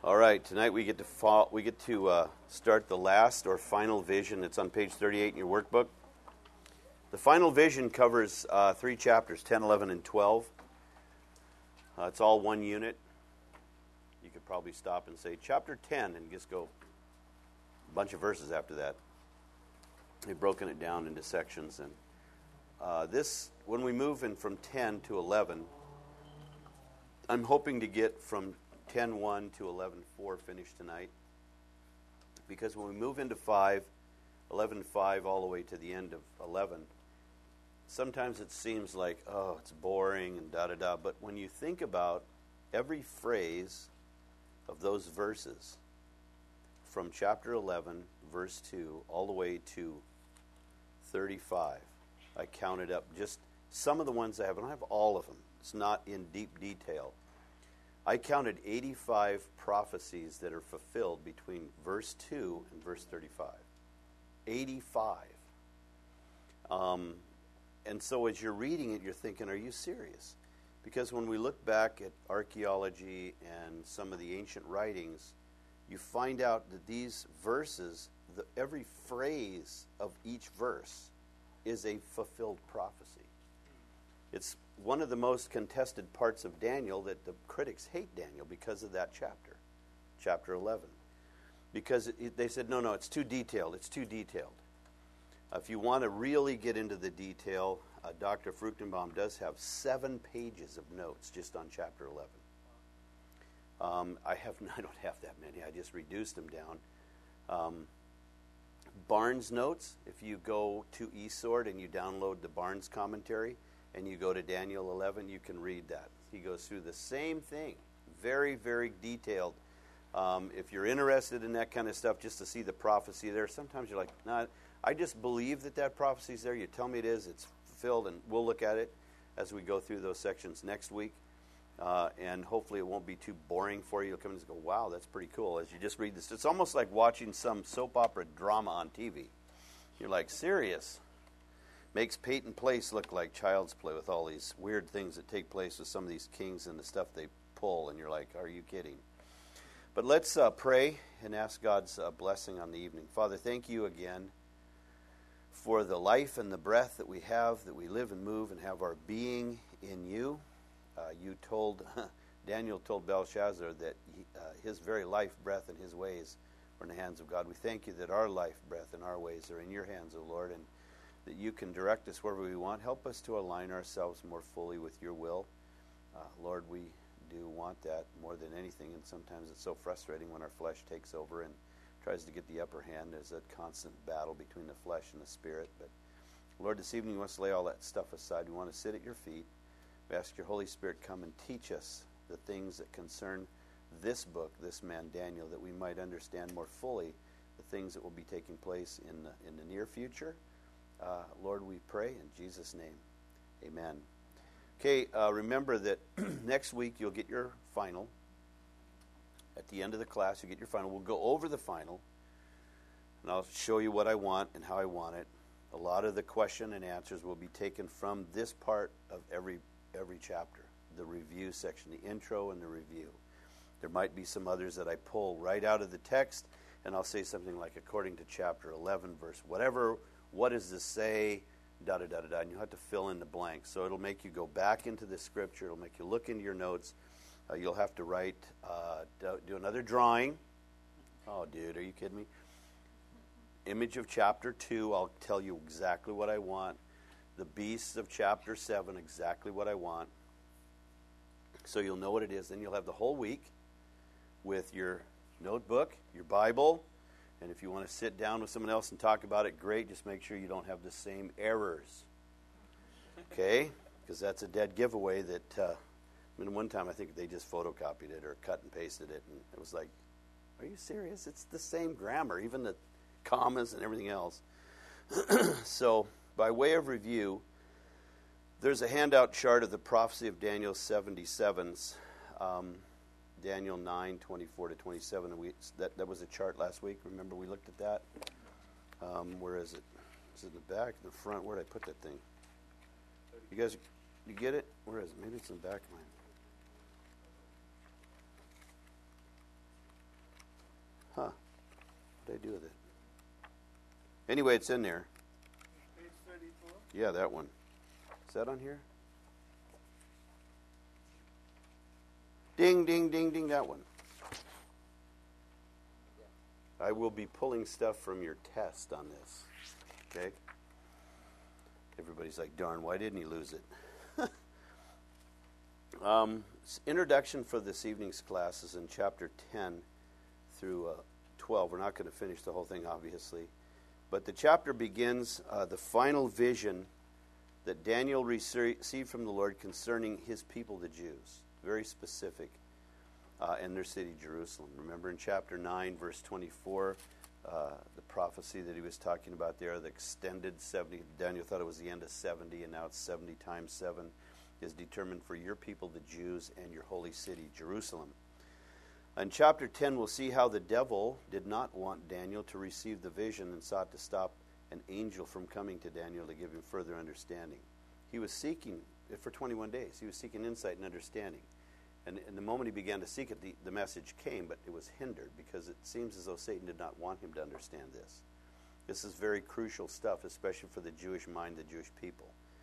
All right, tonight we get to start the last or final vision. It's on page 38 in your workbook. The final vision covers 3 chapters, 10, 11, and 12. It's all one unit. You could probably stop and say chapter 10 and just go a bunch of verses after that. They've broken it down into sections. And when we move in from 10 to 11, I'm hoping to get from 10:1 to 11:4 finished tonight. Because when we move into 5, 11:5 all the way to the end of 11, sometimes it seems like, oh, it's boring and da-da-da. But when you think about every phrase of those verses from chapter 11, verse 2, all the way to 35, I counted up just some of the ones I have. I don't have all of them. It's not in deep detail. I counted 85 prophecies that are fulfilled between verse 2 and verse 35. 85. And so as you're reading it, you're thinking, are you serious? Because when we look back at archaeology and some of the ancient writings, you find out that these verses, every phrase of each verse is a fulfilled prophecy. It's one of the most contested parts of Daniel that the critics hate Daniel because of that chapter 11. Because they said, no, it's too detailed. It's too detailed. If you want to really get into the detail, Dr. Fruchtenbaum does have 7 pages of notes just on chapter 11. I don't have that many. I just reduced them down. Barnes notes, if you go to eSword and you download the Barnes commentary, and you go to Daniel 11, you can read that. He goes through the same thing, very, very detailed. If you're interested in that kind of stuff, just to see the prophecy there, sometimes you're like, nah, I just believe that prophecy's there. You tell me it is, it's fulfilled, and we'll look at it as we go through those sections next week. And hopefully it won't be too boring for you. You'll come and just go, wow, that's pretty cool, as you just read this. It's almost like watching some soap opera drama on TV. You're like, serious? Makes Peyton Place look like Child's Play with all these weird things that take place with some of these kings and the stuff they pull, and you're like, are you kidding? But let's pray and ask God's blessing on the evening. Father, thank you again for the life and the breath that we have, that we live and move and have our being in you. Daniel told Belshazzar that his very life, breath, and his ways were in the hands of God. We thank you that our life, breath, and our ways are in your hands, O Lord, and that you can direct us wherever we want. Help us to align ourselves more fully with your will. Lord, we do want that more than anything, and sometimes it's so frustrating when our flesh takes over and tries to get the upper hand. There's a constant battle between the flesh and the spirit. But Lord, this evening we want to lay all that stuff aside. We want to sit at your feet. We ask your Holy Spirit come and teach us the things that concern this book, this man Daniel, that we might understand more fully the things that will be taking place in the near future. Lord, we pray in Jesus' name. Amen. Okay, remember that next week you'll get your final. At the end of the class, you'll get your final. We'll go over the final, and I'll show you what I want and how I want it. A lot of the question and answers will be taken from this part of every chapter, the review section, the intro and the review. There might be some others that I pull right out of the text, and I'll say something like, according to chapter 11, verse whatever. What does this say? Da-da-da-da-da. And you'll have to fill in the blanks. So it'll make you go back into the scripture. It'll make you look into your notes. You'll have to write, do another drawing. Oh, dude, are you kidding me? Image of chapter 2. I'll tell you exactly what I want. The beasts of chapter 7, exactly what I want. So you'll know what it is. Then you'll have the whole week with your notebook, your Bible. And if you want to sit down with someone else and talk about it, great. Just make sure you don't have the same errors. Okay? Because that's a dead giveaway that, one time I think they just photocopied it or cut and pasted it. And it was like, are you serious? It's the same grammar, even the commas and everything else. So, by way of review, there's a handout chart of the prophecy of Daniel's 77s. Daniel 9, 24 to 27. And that was a chart last week. Remember we looked at that? Where is it? Is it in the back, the front? Where did I put that thing? You guys, you get it? Where is it? Maybe it's in the back of mine. What did I do with it? Anyway, it's in there. Page 34. Yeah, that one. Is that on here? Ding, ding, ding, ding, that one. I will be pulling stuff from your test on this. Okay? Everybody's like, darn, why didn't he lose it? Introduction for this evening's class is in chapter 10 through 12. We're not going to finish the whole thing, obviously. But the chapter begins the final vision that Daniel received from the Lord concerning his people, the Jews. Very specific. And their city, Jerusalem. Remember in chapter 9, verse 24, the prophecy that he was talking about there, the extended 70. Daniel thought it was the end of 70, and now it's 70 times 7, is determined for your people, the Jews, and your holy city, Jerusalem. In chapter 10, we'll see how the devil did not want Daniel to receive the vision and sought to stop an angel from coming to Daniel to give him further understanding. He was seeking, for 21 days, he was seeking insight and understanding. And the moment he began to seek it, the message came, but it was hindered because it seems as though Satan did not want him to understand this. This is very crucial stuff, especially for the Jewish mind, the Jewish people.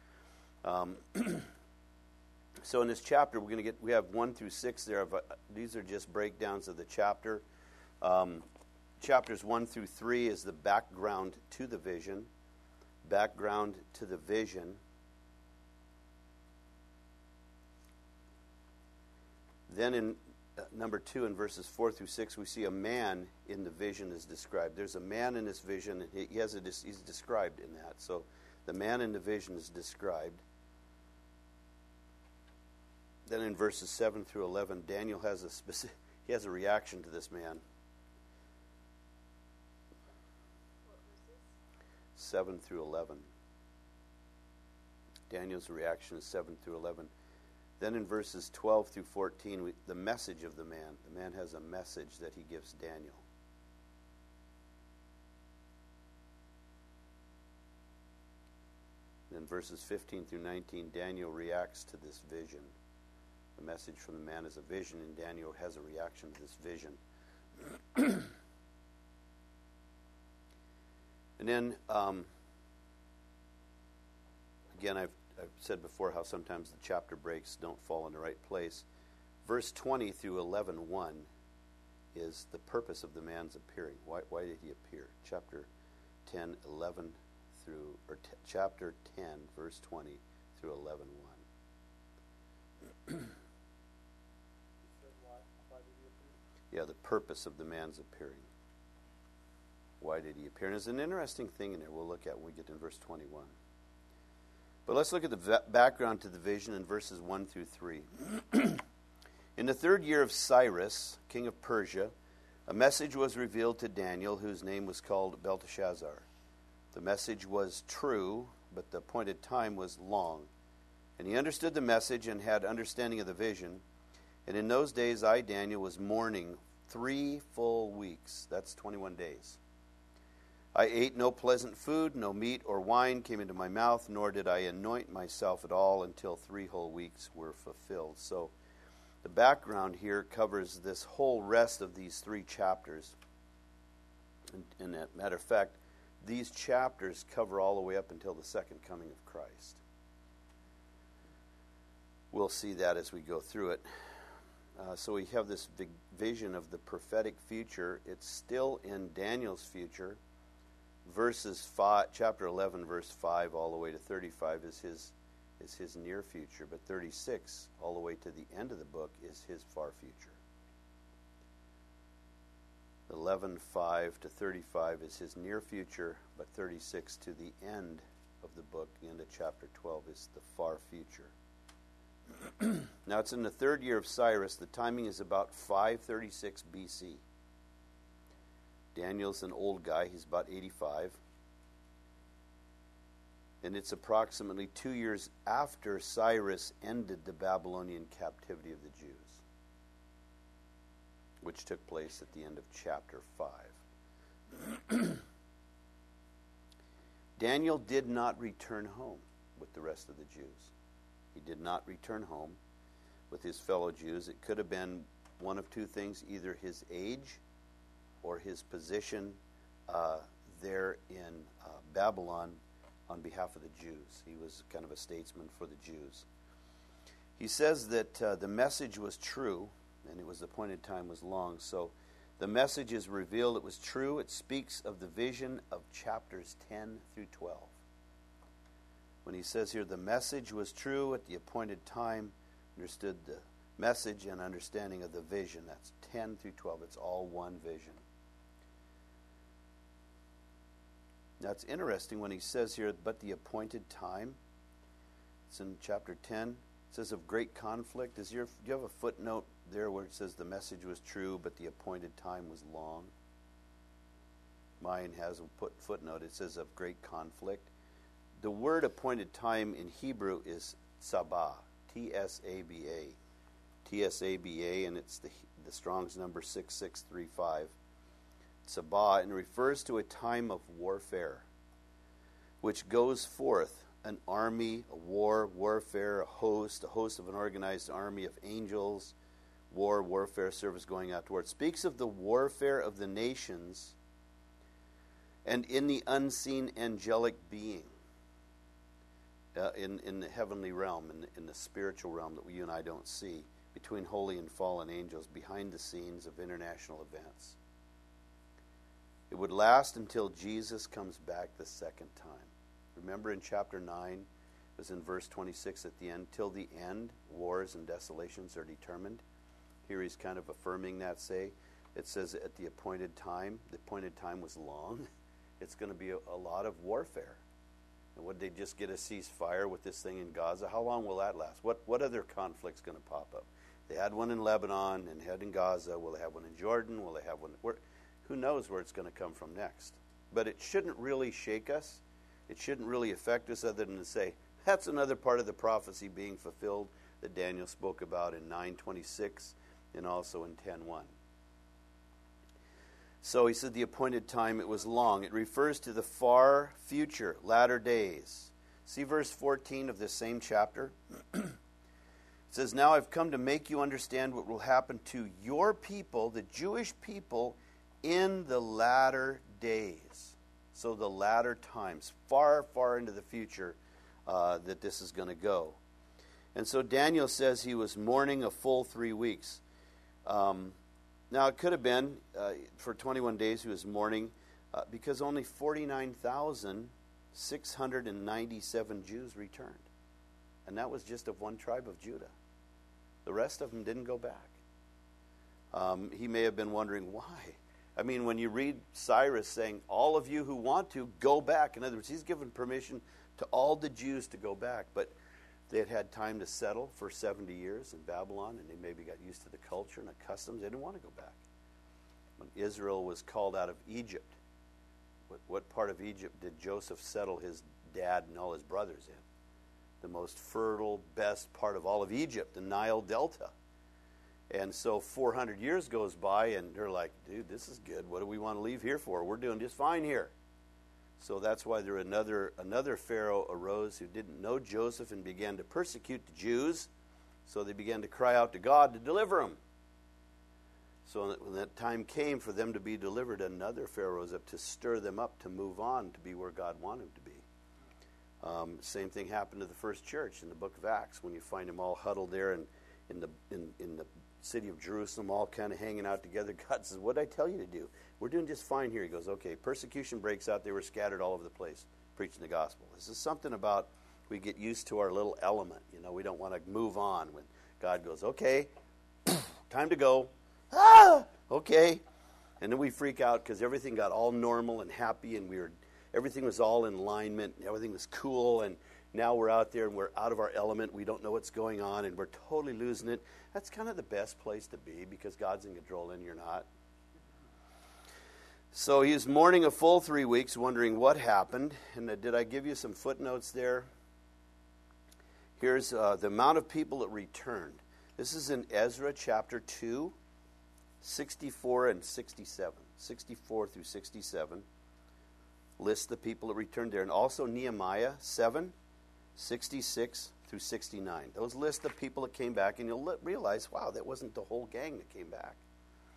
So in this chapter, we have 1 through 6 there. These are just breakdowns of the chapter. Chapters 1 through 3 is the background to the vision. Background to the vision. Then in number 2, in verses 4 through 6, we see a man in the vision is described. There's a man in this vision, and he's described in that. So the man in the vision is described. Then in verses 7 through 11, Daniel has a reaction to this man. 7 through 11. Daniel's reaction is 7 through 11. Then in verses 12 through 14, the message of the man. The man has a message that he gives Daniel. Then verses 15 through 19, Daniel reacts to this vision. The message from the man is a vision, and Daniel has a reaction to this vision. And then, again, I've said before how sometimes the chapter breaks don't fall in the right place. Verse 20 through 11:1 is the purpose of the man's appearing. Why did he appear? Chapter 10, 11 through, or chapter 10, verse 20 through 11:1. Yeah, the purpose of the man's appearing. Why did he appear? And there's an interesting thing in there we'll look at when we get to verse 21. But let's look at the background to the vision in verses 1 through 3. In the 3rd year of Cyrus, king of Persia, a message was revealed to Daniel, whose name was called Belteshazzar. The message was true, but the appointed time was long. And he understood the message and had understanding of the vision. And in those days I, Daniel, was mourning 3 full weeks. That's 21 days. I ate no pleasant food, no meat or wine came into my mouth, nor did I anoint myself at all until 3 whole weeks were fulfilled. So the background here covers this whole rest of these 3 chapters. And as a matter of fact, these chapters cover all the way up until the second coming of Christ. We'll see that as we go through it. So we have this big vision of the prophetic future. It's still in Daniel's future. Chapter 11, verse 5, all the way to 35 is his near future, but 36, all the way to the end of the book, is his far future. 11:5 to 35 is his near future, but 36 to the end of the book, the end of chapter 12, is the far future. Now it's in the 3rd year of Cyrus. The timing is about 536 BC. Daniel's an old guy. He's about 85. And it's approximately 2 years after Cyrus ended the Babylonian captivity of the Jews, which took place at the end of chapter 5. Daniel did not return home with the rest of the Jews. He did not return home with his fellow Jews. It could have been one of 2 things, either his age or his position there in Babylon on behalf of the Jews. He was kind of a statesman for the Jews. He says that the message was true, and it was the appointed time was long. So the message is revealed. It was true. It speaks of the vision of chapters 10 through 12. When he says here, the message was true at the appointed time, understood the message and understanding of the vision. That's 10 through 12. It's all one vision. Now it's interesting when he says here, but the appointed time. It's in chapter 10. It says of great conflict. Do you have a footnote there where it says the message was true, but the appointed time was long? Mine has a footnote. It says of great conflict. The word appointed time in Hebrew is sabah, T-S-A-B-A. T-S-A-B-A, and it's the Strong's number 6635. Sabah, and refers to a time of warfare, which goes forth, an army, a warfare, a host of an organized army of angels, warfare service going out to war. It speaks of the warfare of the nations and in the unseen angelic being, in the heavenly realm, in the spiritual realm that you and I don't see, between holy and fallen angels, behind the scenes of international events. It would last until Jesus comes back the second time. Remember in chapter 9, it was in verse 26 at the end, till the end, wars and desolations are determined. Here he's kind of affirming that, it says at the appointed time was long. It's going to be a lot of warfare. And would they just get a ceasefire with this thing in Gaza? How long will that last? What other conflict's going to pop up? They had one in Lebanon and had in Gaza. Will they have one in Jordan? Will they have one? Who knows where it's going to come from next? But it shouldn't really shake us. It shouldn't really affect us other than to say, that's another part of the prophecy being fulfilled that Daniel spoke about in 9:26 and also in 10:1. So he said the appointed time, it was long. It refers to the far future, latter days. See verse 14 of this same chapter? It says, now I've come to make you understand what will happen to your people, the Jewish people, in the latter days. So the latter times, far, far into the future, that this is going to go. And so Daniel says he was mourning a full 3 weeks. Now it could have been for 21 days he was mourning because only 49,697 Jews returned. And that was just of one tribe of Judah. The rest of them didn't go back. He may have been wondering why. I mean, when you read Cyrus saying, all of you who want to, go back. In other words, he's given permission to all the Jews to go back. But they had had time to settle for 70 years in Babylon, and they maybe got used to the culture and the customs. They didn't want to go back. When Israel was called out of Egypt, what part of Egypt did Joseph settle his dad and all his brothers in? The most fertile, best part of all of Egypt, the Nile Delta. And so 400 years goes by, and they're like, dude, this is good. What do we want to leave here for? We're doing just fine here. So that's why another Pharaoh arose who didn't know Joseph and began to persecute the Jews. So they began to cry out to God to deliver them. So when that time came for them to be delivered, another Pharaoh rose up to stir them up to move on to be where God wanted them to be. Same thing happened to the first church in the book of Acts when you find them all huddled there in the city of Jerusalem, all kind of hanging out together. God says, what did I tell you to do? We're doing just fine here. He goes, okay, persecution breaks out. They were scattered all over the place preaching the gospel. This is something about we get used to our little element. You know, we don't want to move on when God goes, okay, time to go. Okay. And then we freak out because everything got all normal and happy and everything was all in alignment. And everything was cool, and now we're out there and we're out of our element. We don't know what's going on, and we're totally losing it. That's kind of the best place to be because God's in control and you're not. So he was mourning a full 3 weeks, wondering what happened. And did I give you some footnotes there? Here's the amount of people that returned. This is in Ezra chapter 2, 64 and 67. 64 through 67 lists the people that returned there. And also Nehemiah 7, 66 through 69. Those list the people that came back, and you'll realize, wow, that wasn't the whole gang that came back.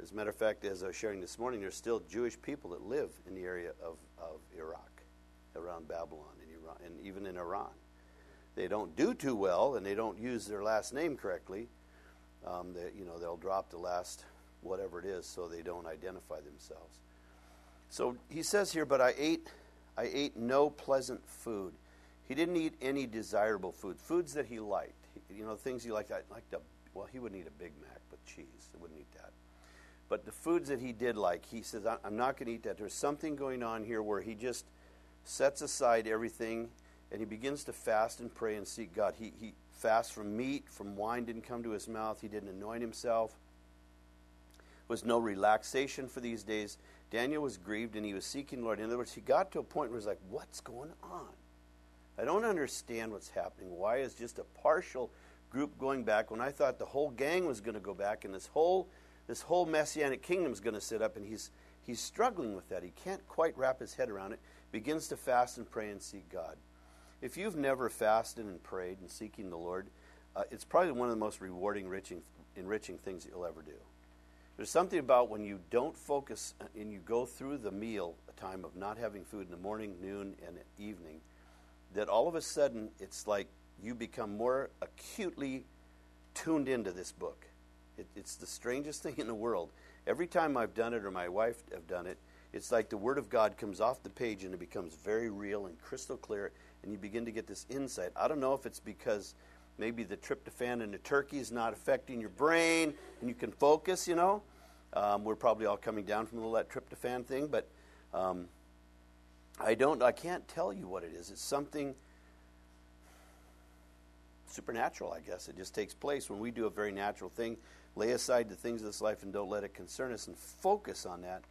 As a matter of fact, as I was sharing this morning, there's still Jewish people that live in the area of Iraq, around Babylon, and Iran, and even in Iran. They don't do too well, and they don't use their last name correctly. They'll drop the last whatever it is, so they don't identify themselves. So he says here, but I ate no pleasant food. He didn't eat any desirable foods that he liked. Things he liked. He wouldn't eat a Big Mac with cheese. He wouldn't eat that. But the foods that he did like, he says, I'm not going to eat that. There's something going on here where he just sets aside everything, and he begins to fast and pray and seek God. He fasts from meat, from wine didn't come to his mouth. He didn't anoint himself. There was no relaxation for these days. Daniel was grieved, and he was seeking the Lord. In other words, he got to a point where he's like, what's going on? I don't understand what's happening. Why is just a partial group going back when I thought the whole gang was going to go back, and this whole Messianic kingdom is going to sit up, and he's struggling with that. He can't quite wrap his head around it. Begins to fast and pray and seek God. If you've never fasted and prayed and seeking the Lord, it's probably one of the most rewarding, enriching things that you'll ever do. There's something about when you don't focus and you go through the meal, a time of not having food in the morning, noon, and evening, that all of a sudden it's like you become more acutely tuned into this book. It's the strangest thing in the world. Every time I've done it or my wife have done it, it's like the Word of God comes off the page and it becomes very real and crystal clear, and you begin to get this insight. I don't know if it's because maybe the tryptophan in the turkey is not affecting your brain and you can focus, We're probably all coming down from the little that tryptophan thing, but I can't tell you what it is. It's something supernatural, I guess. It just takes place when we do a very natural thing, lay aside the things of this life and don't let it concern us and focus on that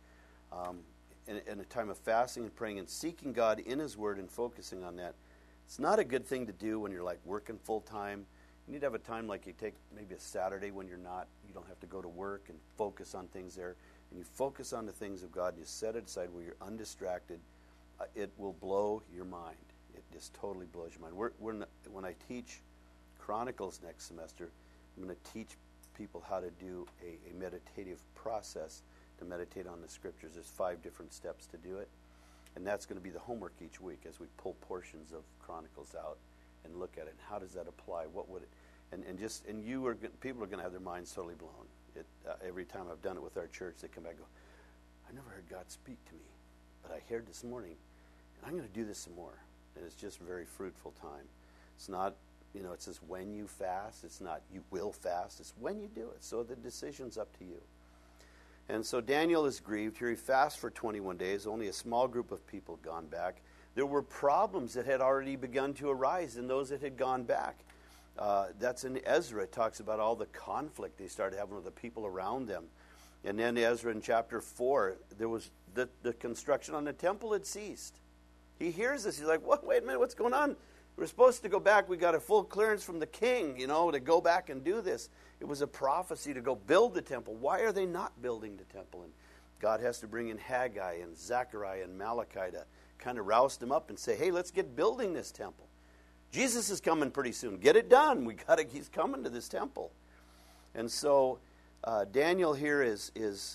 in a time of fasting and praying and seeking God in His Word and focusing on that. It's not a good thing to do when you're like working full time. You need to have a time like you take maybe a Saturday when you don't have to go to work and focus on things there, and you focus on the things of God and you set it aside where you're undistracted. It will blow your mind. It just totally blows your mind. When I teach Chronicles next semester, I'm going to teach people how to do a meditative process to meditate on the Scriptures. There's 5 different steps to do it, and that's going to be the homework each week as we pull portions of Chronicles out and look at it. How does that apply? What would it? People are going to have their minds totally blown. Every time I've done it with our church, they come back and go, I never heard God speak to me, but I heard this morning, and I'm going to do this some more. And it's just a very fruitful time. It's not, it says when you fast. It's not you will fast. It's when you do it. So the decision's up to you. And so Daniel is grieved. Here he fasts for 21 days. Only a small group of people had gone back. There were problems that had already begun to arise in those that had gone back. That's in Ezra. It talks about all the conflict they started having with the people around them. And then Ezra in chapter 4, there was the construction on the temple had ceased. He hears this. He's like, what? Wait a minute, what's going on? We're supposed to go back. We got a full clearance from the king, to go back and do this. It was a prophecy to go build the temple. Why are they not building the temple? And God has to bring in Haggai and Zechariah and Malachi to kind of rouse them up and say, hey, let's get building this temple. Jesus is coming pretty soon. Get it done. He's coming to this temple. And so Daniel here is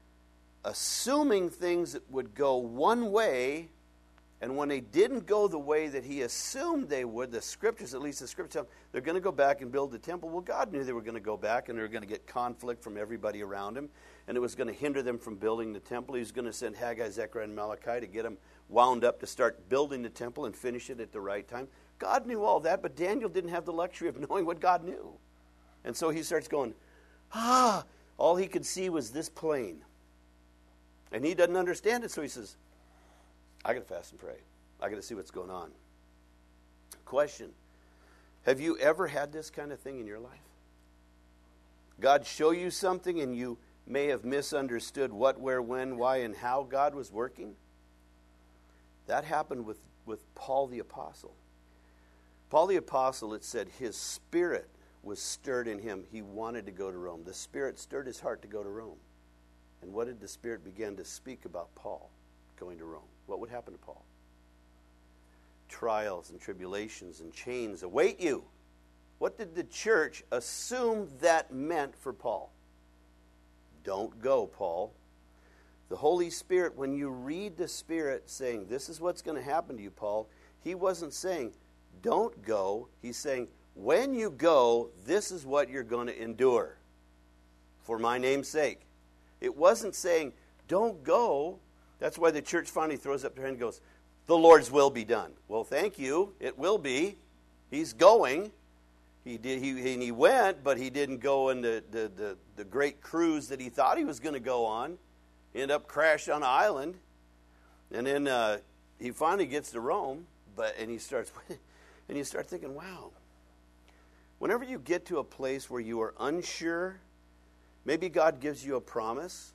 assuming things that would go one way, and when they didn't go the way that he assumed they would, the scriptures tell they're going to go back and build the temple. Well, God knew they were going to go back, and they were going to get conflict from everybody around him, and it was going to hinder them from building the temple. He was going to send Haggai, Zechariah, and Malachi to get them wound up to start building the temple and finish it at the right time. God knew all that, but Daniel didn't have the luxury of knowing what God knew. And so he starts going, all he could see was this plane. And he doesn't understand it, so he says, I got to fast and pray. I got to see what's going on. Question, have you ever had this kind of thing in your life? God show you something and you may have misunderstood what, where, when, why, and how God was working? That happened with Paul the Apostle. Paul the Apostle, it said his spirit was stirred in him. He wanted to go to Rome. The Spirit stirred his heart to go to Rome. And what did the Spirit begin to speak about Paul going to Rome? What would happen to Paul? Trials and tribulations and chains await you. What did the church assume that meant for Paul? don't go, Paul. The Holy Spirit, when you read the Spirit saying, this is what's going to happen to you, Paul, he wasn't saying, don't go. He's saying, when you go, this is what you're going to endure for my name's sake. It wasn't saying, don't go. That's why the church finally throws up their hand and goes, the Lord's will be done. Well, thank you. It will be. He's going. He went, but he didn't go in the great cruise that he thought he was going to go on. He ended up crashed on an island. And then he finally gets to Rome, and you start thinking, wow. Whenever you get to a place where you are unsure, maybe God gives you a promise,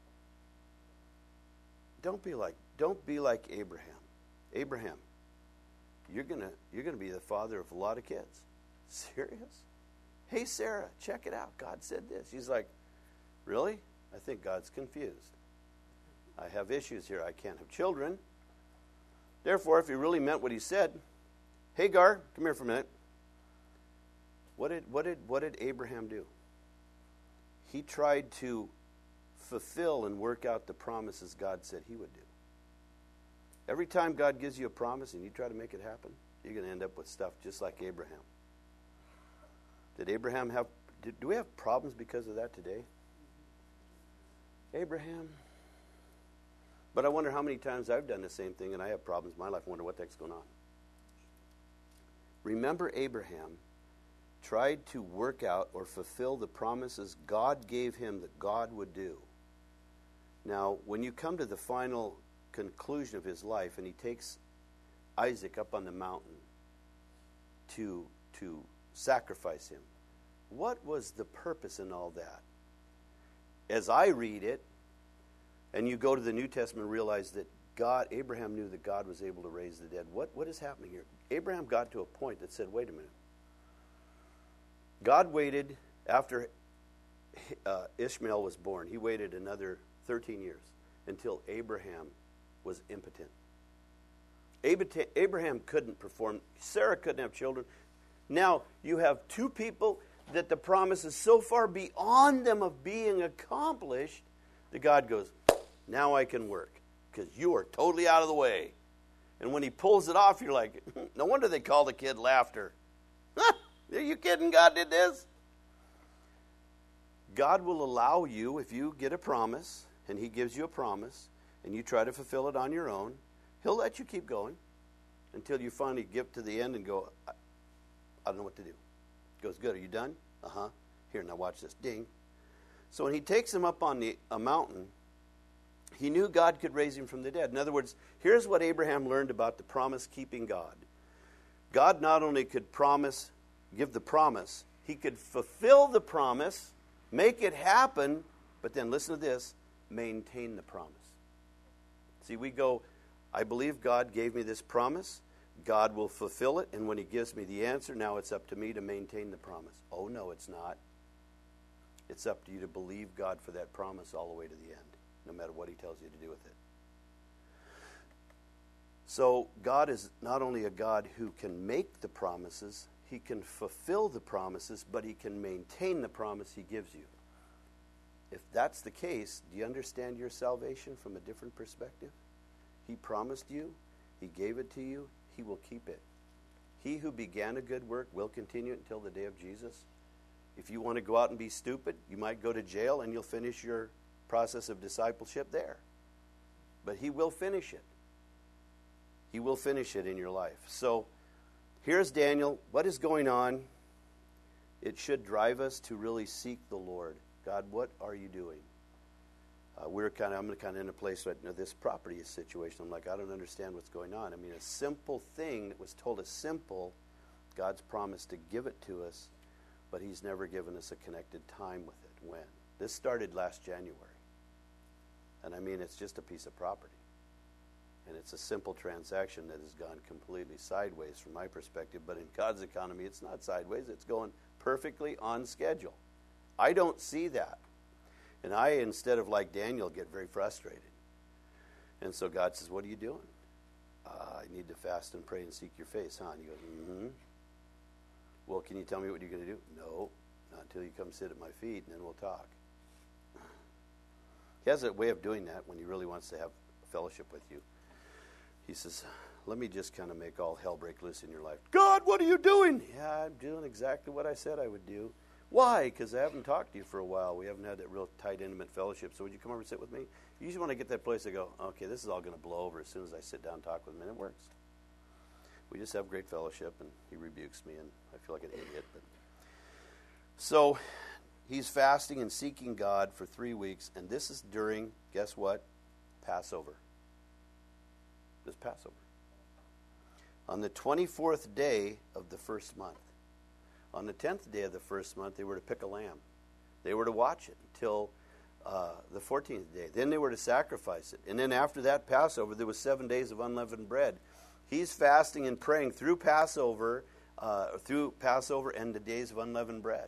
don't be like Abraham. Abraham, you're gonna be the father of a lot of kids. Serious? Hey, Sarah, check it out. God said this. She's like, really? I think God's confused. I have issues here. I can't have children. Therefore, if he really meant what he said, Hagar, come here for a minute. What did Abraham do? He tried to fulfill and work out the promises God said he would do. Every time God gives you a promise and you try to make it happen, you're going to end up with stuff just like Abraham. Did Abraham have... Do we have problems because of that today? Abraham. But I wonder how many times I've done the same thing and I have problems in my life. I wonder what the heck's going on. Remember, Abraham tried to work out or fulfill the promises God gave him that God would do. Now, when you come to the final conclusion of his life and he takes Isaac up on the mountain to sacrifice him, what was the purpose in all that? As I read it, and you go to the New Testament and realize that Abraham knew that God was able to raise the dead. What is happening here? Abraham got to a point that said, wait a minute. God waited after Ishmael was born. He waited another 13 years until Abraham was impotent. Abraham couldn't perform. Sarah couldn't have children. Now you have two people that the promise is so far beyond them of being accomplished that God goes, now I can work because you are totally out of the way. And when he pulls it off, you're like, no wonder they call the kid laughter. Are you kidding? God did this? God will allow you, if you get a promise, and he gives you a promise, and you try to fulfill it on your own, he'll let you keep going until you finally get to the end and go, I don't know what to do. He goes, good, are you done? Uh-huh. Here, now watch this. Ding. So when he takes him up on a mountain, he knew God could raise him from the dead. In other words, here's what Abraham learned about the promise-keeping God. God not only could give the promise, he could fulfill the promise, make it happen, but then listen to this, maintain the promise. See, we go, I believe God gave me this promise. God will fulfill it, and when he gives me the answer, now it's up to me to maintain the promise. Oh, no, it's not. It's up to you to believe God for that promise all the way to the end, no matter what he tells you to do with it. So God is not only a God who can make the promises, he can fulfill the promises, but he can maintain the promise he gives you. If that's the case, do you understand your salvation from a different perspective? He promised you, he gave it to you, he will keep it. He who began a good work will continue it until the day of Jesus. If you want to go out and be stupid, you might go to jail and you'll finish your process of discipleship there. But he will finish it. He will finish it in your life. So here's Daniel. What is going on? It should drive us to really seek the Lord. God, what are you doing? I'm kind of in a place right now, this property situation. I'm like, I don't understand what's going on. I mean, a simple thing that was told as simple, God's promised to give it to us, but he's never given us a connected time with it. When? This started last January. And I mean, it's just a piece of property. And it's a simple transaction that has gone completely sideways from my perspective. But in God's economy, it's not sideways. It's going perfectly on schedule. I don't see that. And I, instead of like Daniel, get very frustrated. And so God says, what are you doing? I need to fast and pray and seek your face, huh? And he goes, mm-hmm. Well, can you tell me what you're going to do? No, not until you come sit at my feet, and then we'll talk. He has a way of doing that when he really wants to have fellowship with you. He says, let me just kind of make all hell break loose in your life. God, what are you doing? Yeah, I'm doing exactly what I said I would do. Why? Because I haven't talked to you for a while. We haven't had that real tight, intimate fellowship. So would you come over and sit with me? Usually when I get that place, I go, okay, this is all going to blow over as soon as I sit down and talk with him. And it works. We just have great fellowship, and he rebukes me, and I feel like an idiot. But so he's fasting and seeking God for 3 weeks, and this is during, guess what? Passover. This Passover. On the 24th day of the first month. On the 10th day of the first month, they were to pick a lamb. They were to watch it until the 14th day. Then they were to sacrifice it. And then after that Passover, there was 7 days of unleavened bread. He's fasting and praying through Passover and the days of unleavened bread.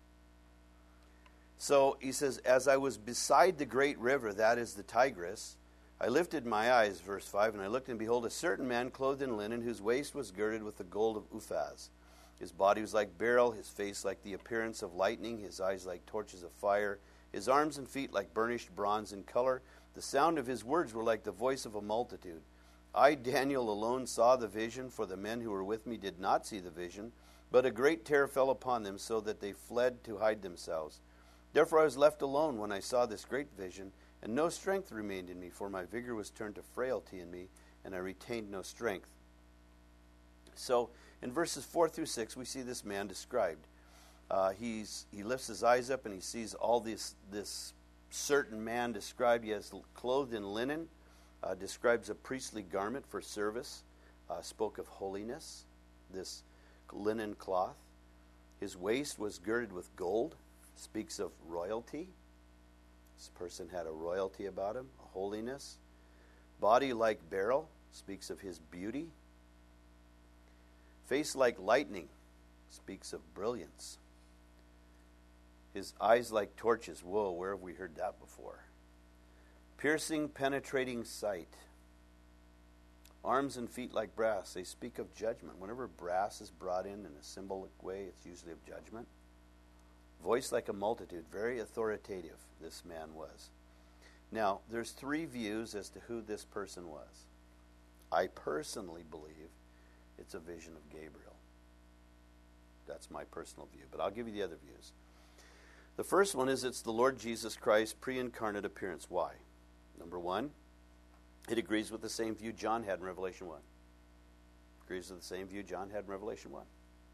So he says, as I was beside the great river, that is the Tigris, I lifted my eyes, verse 5, and I looked, and behold, a certain man clothed in linen, whose waist was girded with the gold of Uphaz. His body was like beryl, his face like the appearance of lightning, his eyes like torches of fire, his arms and feet like burnished bronze in color. The sound of his words were like the voice of a multitude. I, Daniel, alone saw the vision, for the men who were with me did not see the vision, but a great terror fell upon them, so that they fled to hide themselves. Therefore I was left alone when I saw this great vision, and no strength remained in me, for my vigor was turned to frailty in me, and I retained no strength. So in verses 4 through 6, we see this man described. He lifts his eyes up and he sees all this certain man described. He is clothed in linen, describes a priestly garment for service, spoke of holiness, this linen cloth. His waist was girded with gold, speaks of royalty. This person had a royalty about him, a holiness. Body like beryl, speaks of his beauty. Face like lightning, speaks of brilliance. His eyes like torches. Whoa, where have we heard that before? Piercing, penetrating sight. Arms and feet like brass. They speak of judgment. Whenever brass is brought in a symbolic way, it's usually of judgment. Voice like a multitude. Very authoritative, this man was. Now, there's 3 views as to who this person was. I personally believe it's a vision of Gabriel. That's my personal view, but I'll give you the other views. The first one is it's the Lord Jesus Christ pre-incarnate appearance. Why? Number 1, it agrees with the same view John had in Revelation 1. Agrees with the same view John had in Revelation 1.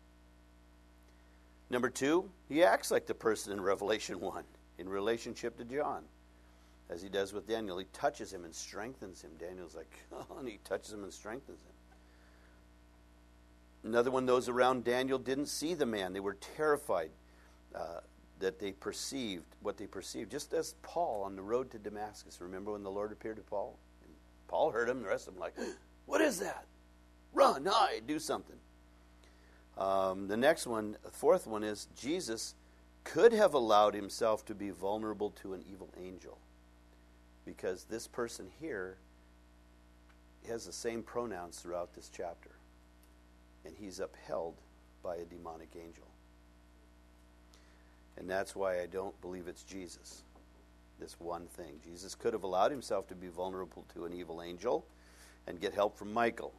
Number 2, he acts like the person in Revelation 1 in relationship to John. As he does with Daniel, he touches him and strengthens him. Daniel's like, oh, and he touches him and strengthens him. Another one, those around Daniel didn't see the man. They were terrified that they perceived what they perceived. Just as Paul on the road to Damascus. Remember when the Lord appeared to Paul? And Paul heard him, and the rest of them like, what is that? Run, hide, do something. The next one, the fourth one, is Jesus could have allowed himself to be vulnerable to an evil angel, because this person here has the same pronouns throughout this chapter, and he's upheld by a demonic angel. And that's why I don't believe it's Jesus, this one thing. Jesus could have allowed himself to be vulnerable to an evil angel and get help from Michael.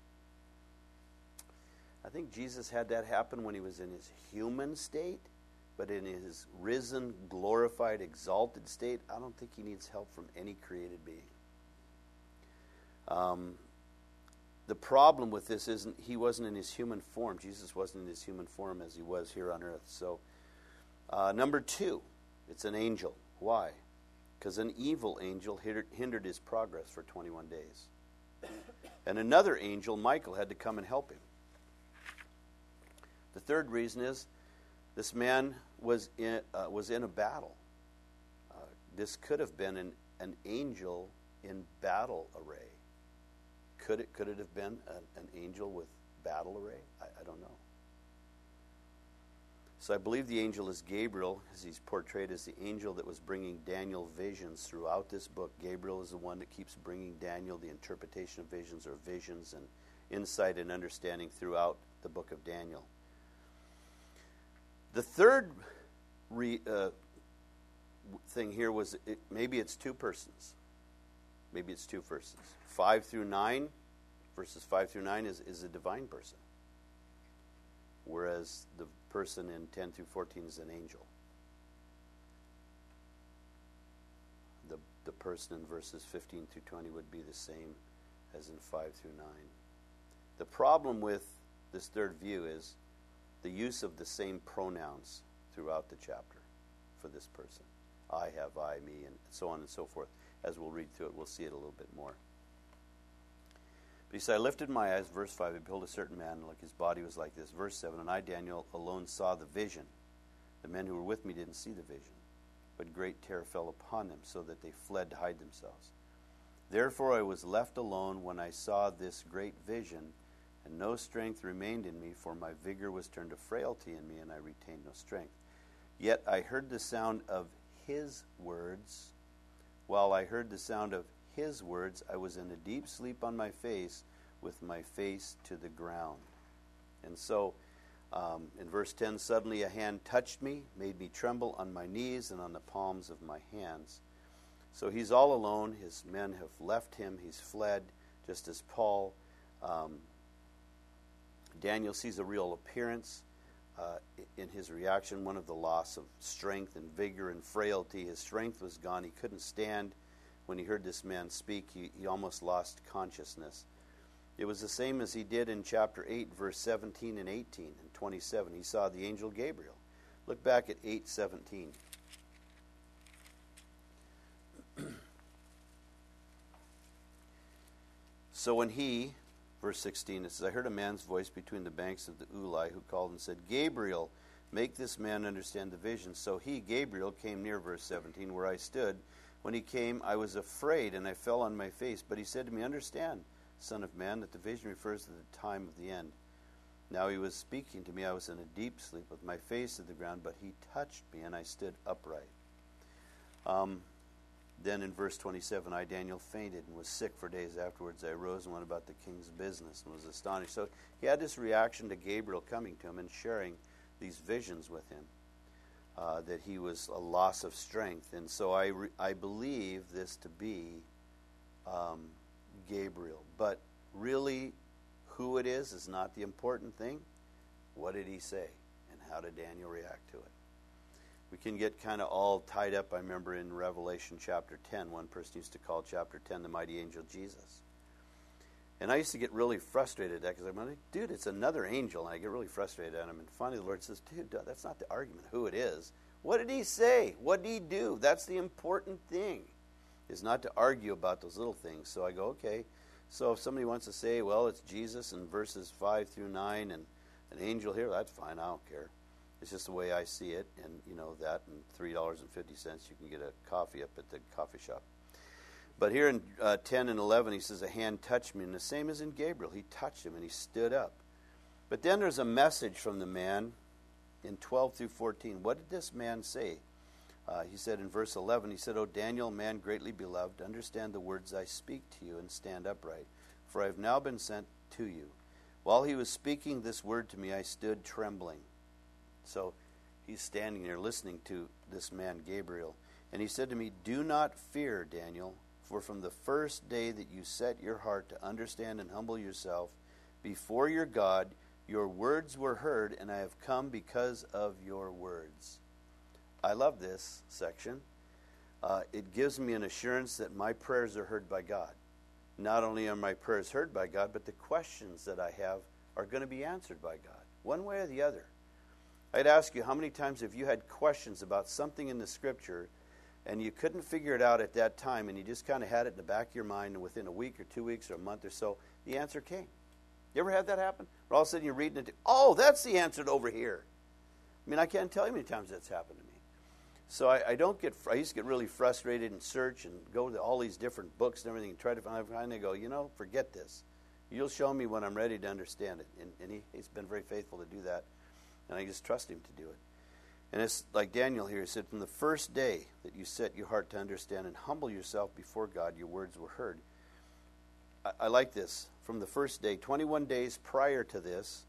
I think Jesus had that happen when he was in his human state, but in his risen, glorified, exalted state, I don't think he needs help from any created being. The problem with this isn't he wasn't in his human form. Jesus wasn't in his human form as he was here on earth. So, number 2, it's an angel. Why? Because an evil angel hindered his progress for 21 days. And another angel, Michael, had to come and help him. The third reason is this man was in a battle. This could have been an angel in battle array. Could it have been an angel with battle array? I don't know. So I believe the angel is Gabriel, as he's portrayed as the angel that was bringing Daniel visions throughout this book. Gabriel is the one that keeps bringing Daniel the interpretation of visions, or visions and insight and understanding throughout the book of Daniel. The third thing here was maybe it's two persons. Maybe it's two persons. 5 through 9, verses 5 through 9 is a divine person. Whereas the person in 10 through 14 is an angel. The person in verses 15 through 20 would be the same as in 5 through 9. The problem with this third view is the use of the same pronouns throughout the chapter for this person. I have, I, me, and so on and so forth. As we'll read through it, we'll see it a little bit more. But he said, I lifted my eyes, verse 5, I beheld a certain man, like his body was like this. Verse 7, and I, Daniel, alone saw the vision. The men who were with me didn't see the vision. But great terror fell upon them, so that they fled to hide themselves. Therefore I was left alone when I saw this great vision, and no strength remained in me, for my vigor was turned to frailty in me, and I retained no strength. Yet I heard the sound of his words. While I heard the sound of his words, I was in a deep sleep on my face, with my face to the ground. And so, in verse 10, suddenly a hand touched me, made me tremble on my knees and on the palms of my hands. So he's all alone. His men have left him. He's fled, just as Paul. Daniel sees a real appearance in his reaction, one of the loss of strength and vigor and frailty. His strength was gone. He couldn't stand. When he heard this man speak, he almost lost consciousness. It was the same as he did in chapter 8, verse 17 and 18 and 27. He saw the angel Gabriel. Look back at 8:17. So when he, verse 16, it says, I heard a man's voice between the banks of the Ulai, who called and said, Gabriel, make this man understand the vision. So he, Gabriel, came near, verse 17, where I stood. When he came, I was afraid, and I fell on my face. But he said to me, understand, Son of man, that the vision refers to the time of the end. Now he was speaking to me. I was in a deep sleep with my face to the ground, but he touched me, and I stood upright. Then in verse 27, I, Daniel, fainted and was sick for days afterwards. I arose and went about the king's business and was astonished. So he had this reaction to Gabriel coming to him and sharing these visions with him, that he was a loss of strength. And so I believe this to be Gabriel. But really, who it is not the important thing. What did he say? And how did Daniel react to it? We can get kind of all tied up. I remember in Revelation chapter 10, one person used to call chapter 10 the mighty angel Jesus. And I used to get really frustrated at that because I'm like, dude, it's another angel. And I get really frustrated at him. And finally the Lord says, dude, that's not the argument who it is. What did he say? What did he do? That's the important thing, is not to argue about those little things. So I go, okay. So if somebody wants to say, well, it's Jesus in verses 5 through 9 and an angel here, that's fine. I don't care. It's just the way I see it, and you know that, and $3.50 you can get a coffee up at the coffee shop. But here in 10 and 11, he says, a hand touched me, and the same as in Gabriel. He touched him, and he stood up. But then there's a message from the man in 12 through 14. What did this man say? He said in verse 11, he said, O Daniel, man greatly beloved, understand the words I speak to you and stand upright, for I have now been sent to you. While he was speaking this word to me, I stood trembling. So he's standing there listening to this man, Gabriel. And he said to me, do not fear, Daniel, for from the first day that you set your heart to understand and humble yourself before your God, your words were heard, and I have come because of your words. I love this section. It gives me an assurance that my prayers are heard by God. Not only are my prayers heard by God, but the questions that I have are going to be answered by God, one way or the other. I'd ask you, how many times have you had questions about something in the Scripture and you couldn't figure it out at that time, and you just kind of had it in the back of your mind, and within a week or 2 weeks or a month or so, the answer came? You ever had that happen? Or all of a sudden you're reading it, oh, that's the answer over here. I mean, I can't tell you how many times that's happened to me. So I used to get really frustrated and search and go to all these different books and everything and try to find, and go, forget this. You'll show me when I'm ready to understand it. And he's been very faithful to do that. And I just trust him to do it. And it's like Daniel here, he said, from the first day that you set your heart to understand and humble yourself before God, your words were heard. I like this. From the first day, 21 days prior to this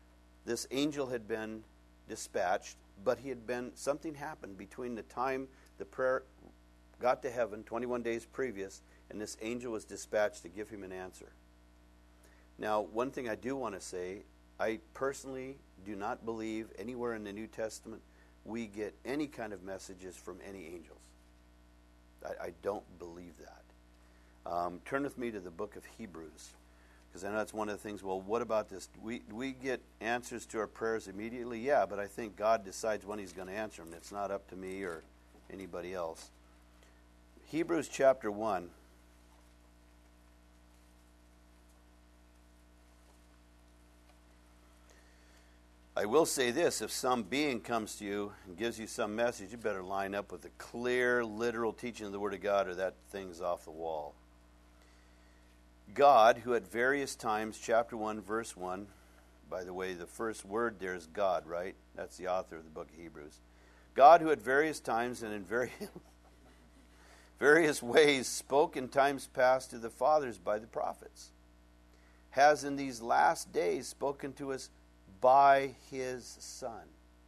angel had been dispatched, but something happened between the time the prayer got to heaven 21 days previous, and this angel was dispatched to give him an answer. Now, one thing I do want to say, I personally do not believe anywhere in the New Testament we get any kind of messages from any angels. I don't believe that. Turn with me to the book of Hebrews, because I know that's one of the things. Well, what about this? We get answers to our prayers immediately? Yeah, but I think God decides when he's going to answer them. It's not up to me or anybody else. Hebrews chapter 1. I will say this, if some being comes to you and gives you some message, you better line up with the clear, literal teaching of the Word of God, or that thing's off the wall. God, who at various times, chapter 1, verse 1, by the way, the first word there is God, right? That's the author of the book of Hebrews. God, who at various times and in various ways spoke in times past to the fathers by the prophets, has in these last days spoken to us by his Son.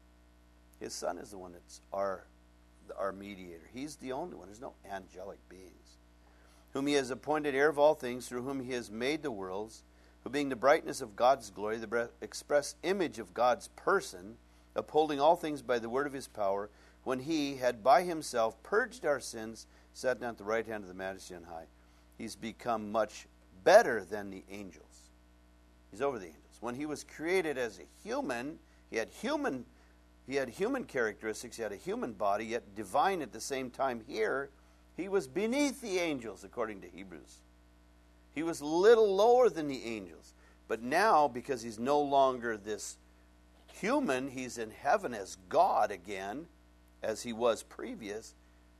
His Son is the one that's our mediator. He's the only one. There's no angelic beings. Whom he has appointed heir of all things, through whom he has made the worlds, who being the brightness of God's glory, the express image of God's person, upholding all things by the word of his power, when he had by himself purged our sins, sat down at the right hand of the Majesty on high. He's become much better than the angels. He's over the angels. When he was created as a human, he had human characteristics, he had a human body, yet divine at the same time. Here, he was beneath the angels, according to Hebrews. He was a little lower than the angels. But now, because he's no longer this human, he's in heaven as God again, as he was previous.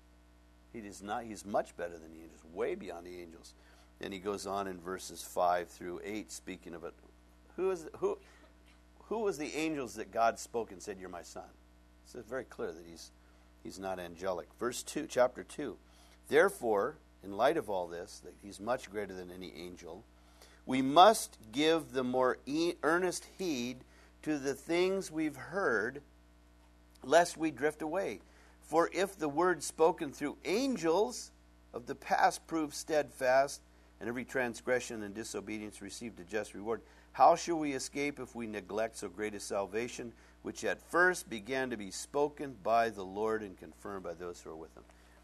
He's much better than the angels, way beyond the angels. And he goes on in verses 5 through 8, speaking of it. Who was the angels that God spoke and said, "You're my son"? So it's very clear that he's not angelic. Verse 2, chapter 2. Therefore, in light of all this, that he's much greater than any angel, we must give the more earnest heed to the things we've heard, lest we drift away. For if the word spoken through angels of the past proved steadfast, and every transgression and disobedience received a just reward, how shall we escape if we neglect so great a salvation, which at first began to be spoken by the Lord and confirmed by those who are with him?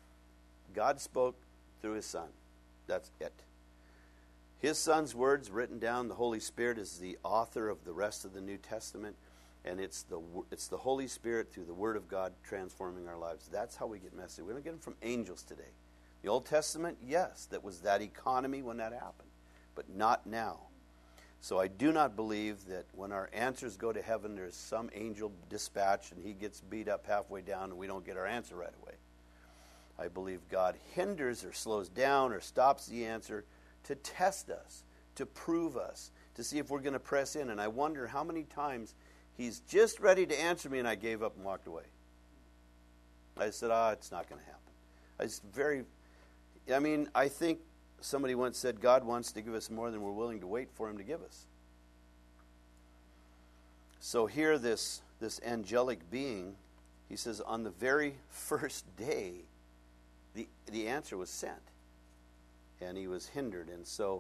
God spoke through his Son. That's it. His Son's words written down, the Holy Spirit is the author of the rest of the New Testament, and it's the Holy Spirit through the Word of God transforming our lives. That's how we get messages. We don't get them from angels today. The Old Testament, yes, that was that economy when that happened, but not now. So I do not believe that when our answers go to heaven, there's some angel dispatched and he gets beat up halfway down and we don't get our answer right away. I believe God hinders or slows down or stops the answer to test us, to prove us, to see if we're going to press in. And I wonder how many times he's just ready to answer me and I gave up and walked away. I said, it's not going to happen. I think somebody once said God wants to give us more than we're willing to wait for him to give us. So here this angelic being, he says, on the very first day, the answer was sent. And he was hindered. And so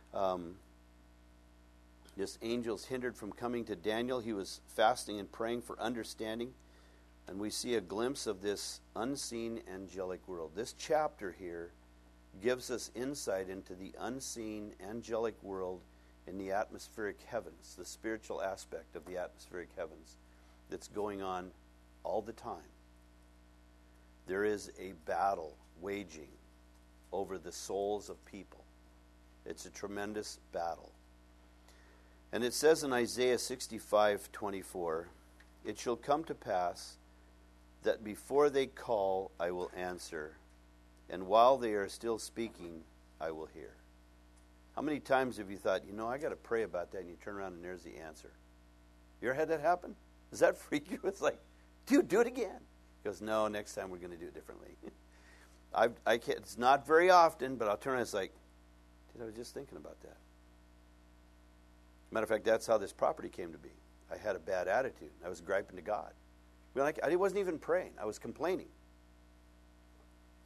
this angel's hindered from coming to Daniel. He was fasting and praying for understanding. And we see a glimpse of this unseen angelic world. This chapter here gives us insight into the unseen angelic world in the atmospheric heavens, the spiritual aspect of the atmospheric heavens that's going on all the time. There is a battle waging over the souls of people. It's a tremendous battle. And it says in Isaiah 65:24, "It shall come to pass that before they call, I will answer, and while they are still speaking, I will hear." How many times have you thought, I got to pray about that, and you turn around and there's the answer? You ever had that happen? Does that freak you? It's like, dude, do it again. He goes, no, next time we're going to do it differently. I can't, it's not very often, but I'll turn around and it's like, dude, I was just thinking about that. Matter of fact, that's how this property came to be. I had a bad attitude. I was griping to God. I wasn't even praying. I was complaining.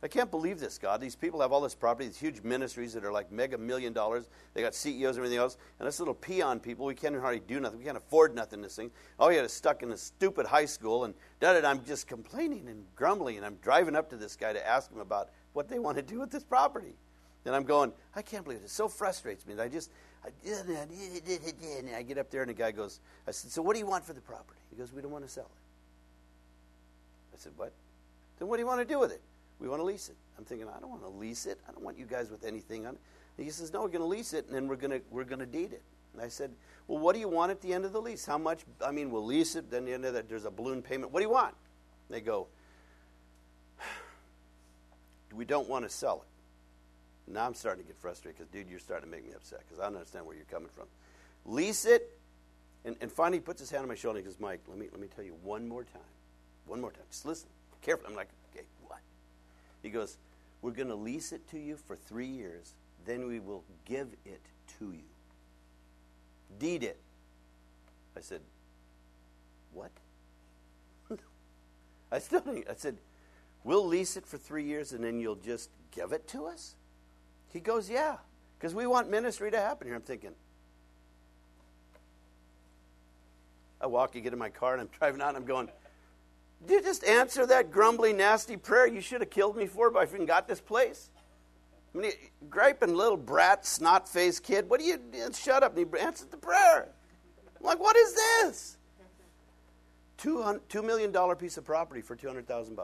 I can't believe this, God. These people have all this property, these huge ministries that are like mega $1 million. They got CEOs and everything else. And us little peon people, we can't hardly do nothing. We can't afford nothing in this thing. Oh, yeah, it's stuck in a stupid high school. And I'm just complaining and grumbling. And I'm driving up to this guy to ask him about what they want to do with this property. And I'm going, I can't believe it. It so frustrates me. And I get up there and the guy goes, I said, so what do you want for the property? He goes, we don't want to sell it. I said, what? Then what do you want to do with it? We want to lease it. I'm thinking, I don't want to lease it. I don't want you guys with anything on it. And he says, no, we're going to lease it, and then we're going to deed it. And I said, well, what do you want at the end of the lease? How much? I mean, we'll lease it. Then at the end of that, there's a balloon payment. What do you want? And they go, we don't want to sell it. Now I'm starting to get frustrated because, dude, you're starting to make me upset because I don't understand where you're coming from. Lease it, and finally he puts his hand on my shoulder and he goes, Mike, let me tell you one more time. One more time. Just listen. Careful. I'm like, okay, what? He goes, we're going to lease it to you for 3 years. Then we will give it to you. Deed it. I said, what? I said, we'll lease it for 3 years and then you'll just give it to us? He goes, yeah, because we want ministry to happen here. I'm thinking, I get in my car and I'm driving out and I'm going, did you just answer that grumbly, nasty prayer you should have killed me for if I even got this place? I mean, griping little brat, snot-faced kid, what do you, shut up. And he answered the prayer. I'm like, what is this? $2 million piece of property for $200,000.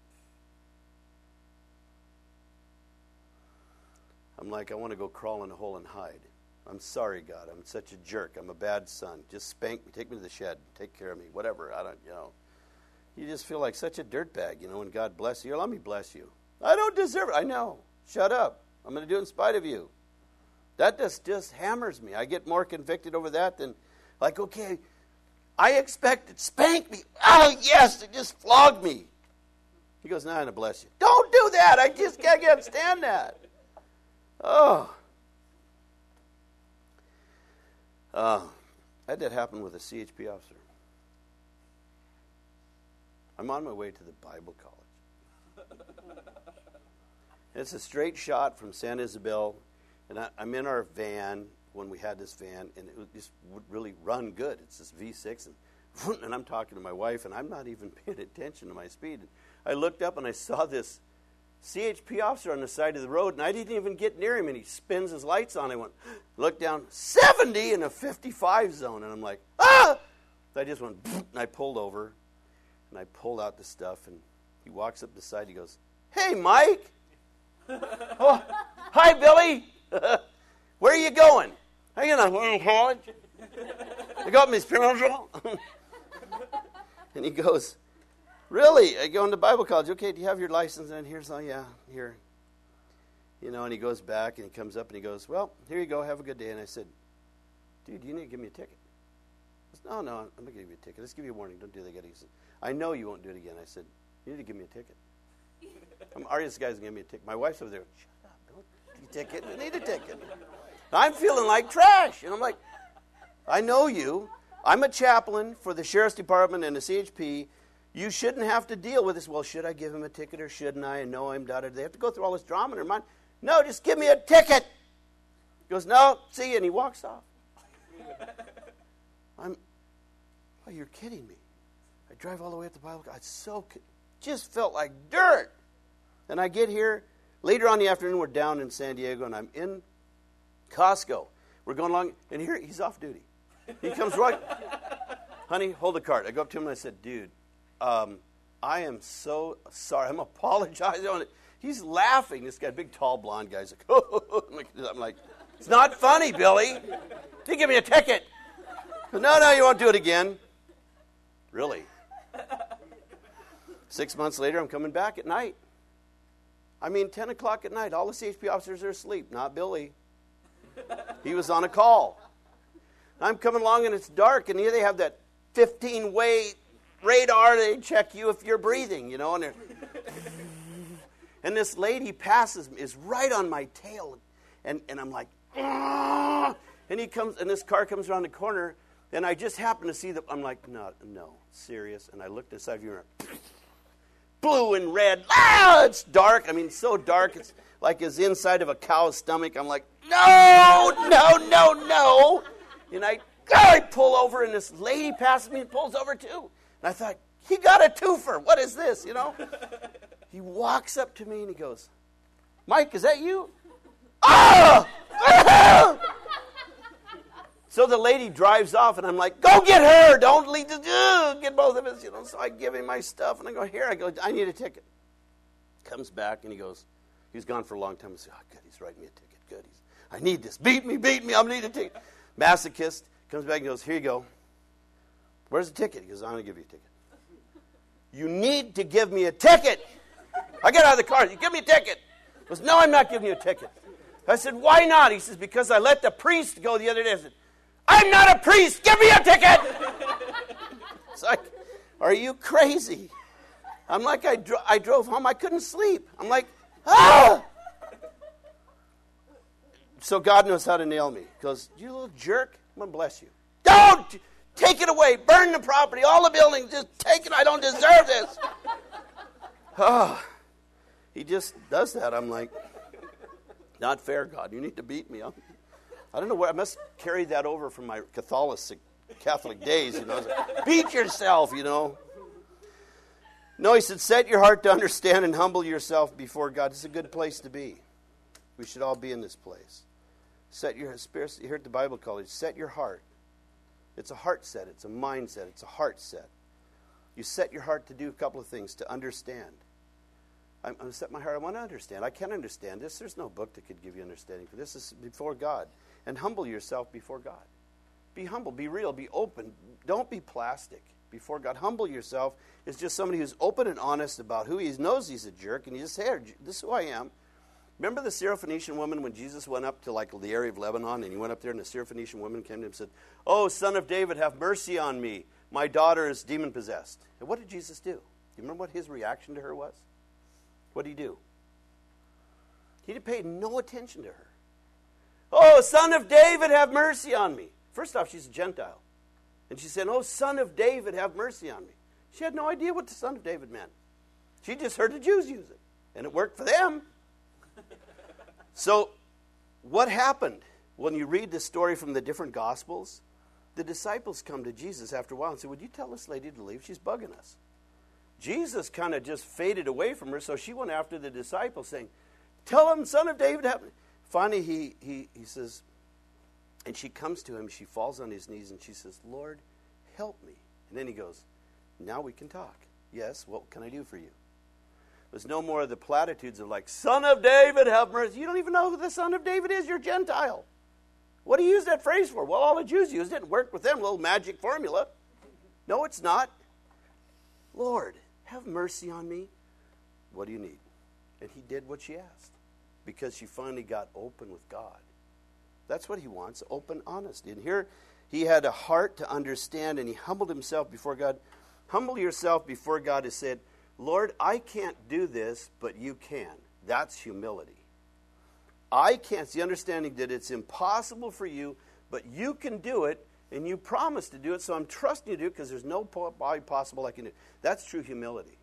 I'm like, I want to go crawl in a hole and hide. I'm sorry, God. I'm such a jerk. I'm a bad son. Just spank me. Take me to the shed. Take care of me. Whatever. I don't, You just feel like such a dirtbag, when God bless you. Let me bless you. I don't deserve it. I know. Shut up. I'm going to do it in spite of you. That just hammers me. I get more convicted over that than, like, okay, I expected, spank me. Oh, yes, it just flogged me. He goes, nah, I'm going to bless you. Don't do that. I just can't stand that. Oh. I had that happen with a CHP officer. I'm on my way to the Bible college. It's a straight shot from San Isabel, and I'm in our van when we had this van, and it just would really run good. It's this V6, and I'm talking to my wife, and I'm not even paying attention to my speed. And I looked up, and I saw this CHP officer on the side of the road, and I didn't even get near him, and he spins his lights on. I went, look down, 70 in a 55 zone, and I'm like, ah! I just went, and I pulled over, and I pulled out the stuff, and he walks up the side, he goes, hey, Mike! Oh, hi, Billy! Where are you going? I'm going to college. I got my spiritual. And he goes, really? I go into Bible college. Okay, do you have your license? And here's, oh, yeah, here. And he goes back, and he comes up, and he goes, well, here you go. Have a good day. And I said, dude, you need to give me a ticket. He said, no, I'm not going to give you a ticket. Let's give you a warning. Don't do that again. He said, I know you won't do it again. I said, you need to give me a ticket. This guy's going to give me a ticket. My wife's over there. Shut up. Don't give me a ticket. I need a ticket. I'm feeling like trash. And I'm like, I know you. I'm a chaplain for the Sheriff's Department and the CHP. You shouldn't have to deal with this. Well, should I give him a ticket or shouldn't I? And no, I'm da-da-da. They have to go through all this drama in their mind. No, just give me a ticket. He goes, no, see you. And he walks off. Oh, you're kidding me. I drive all the way up the Bible. Just felt like dirt. And I get here. Later on in the afternoon, we're down in San Diego, and I'm in Costco. We're going along, and here he's off duty. He comes right. Honey, hold the cart. I go up to him, and I said, dude, I am so sorry. I'm apologizing. He's laughing. This guy, big, tall, blonde guy, is like, oh. I'm like, it's not funny, Billy. You give me a ticket. No, you won't do it again. Really? 6 months later, I'm coming back at night. 10 o'clock at night. All the CHP officers are asleep. Not Billy. He was on a call. I'm coming along, and it's dark, and here they have that 15-way radar. They check you if you're breathing, and this lady passes me, is right on my tail, and I'm like, ah! And he comes, and this car comes around the corner, and I just happen to see I'm like, no, serious. And I looked at the side view mirror, blue and red. Ah, it's dark. I mean, so dark. It's like it's inside of a cow's stomach. I'm like, no. And I pull over, and this lady passes me and pulls over too. And I thought, he got a twofer. What is this, He walks up to me and he goes, Mike, is that you? Ah! So the lady drives off, and I'm like, go get her. Don't leave get both of us, So I give him my stuff, and I go, I need a ticket. Comes back, and he goes, he's gone for a long time. I say, oh, good, he's writing me a ticket. Good. I need this. Beat me. I need a ticket. Masochist. Comes back and goes, here you go. Where's the ticket? He goes, I'm going to give you a ticket. You need to give me a ticket. I get out of the car. You give me a ticket. He goes, no, I'm not giving you a ticket. I said, why not? He says, because I let the priest go the other day. I said, I'm not a priest. Give me a ticket. It's like, are you crazy? I'm like, I drove home. I couldn't sleep. I'm like, ah! So God knows how to nail me. He goes, you little jerk. I'm going to bless you. Don't take it away. Burn the property. All the buildings. Just take it. I don't deserve this. Oh, he just does that. I'm like, not fair, God. You need to beat me. I don't know where. I must carry that over from my Catholic days. Beat yourself, No, he said, set your heart to understand and humble yourself before God. It's a good place to be. We should all be in this place. Set your spirit. You heard the Bible college. Set your heart. It's a heart set. It's a mindset. It's a heart set. You set your heart to do a couple of things, to understand. I'm going to set my heart. I want to understand. I can't understand this. There's no book that could give you understanding for this. This is before God. And humble yourself before God. Be humble. Be real. Be open. Don't be plastic before God. Humble yourself is just somebody who's open and honest about who he is, knows he's a jerk, and you just say, hey, this is who I am. Remember the Syrophoenician woman when Jesus went up to like the area of Lebanon, and he went up there, and the Syrophoenician woman came to him and said, oh, son of David, have mercy on me. My daughter is demon-possessed. And what did Jesus do? Do you remember what his reaction to her was? What did he do? He paid no attention to her. Oh, son of David, have mercy on me. First off, she's a Gentile. And she said, oh, son of David, have mercy on me. She had no idea what the son of David meant. She just heard the Jews use it. And it worked for them. So what happened? When you read the story from the different Gospels, the disciples come to Jesus after a while and say, would you tell this lady to leave? She's bugging us. Jesus kind of just faded away from her, so she went after the disciples saying, tell him, son of David. Finally, he says, and she comes to him, she falls on his knees, and she says, Lord, help me. And then he goes, now we can talk. Yes, what can I do for you? There's no more of the platitudes of like, son of David, have mercy. You don't even know who the son of David is. You're Gentile. What do you use that phrase for? Well, all the Jews used it. It worked with them, a little magic formula. No, it's not. Lord, have mercy on me. What do you need? And he did what she asked because she finally got open with God. That's what he wants, open honesty. And here he had a heart to understand, and he humbled himself before God. Humble yourself before God and said, Lord, I can't do this, but you can. That's humility. I can't. It's the understanding that it's impossible for you, but you can do it, and you promised to do it, so I'm trusting you to do it because there's no way possible I can do it. That's true humility.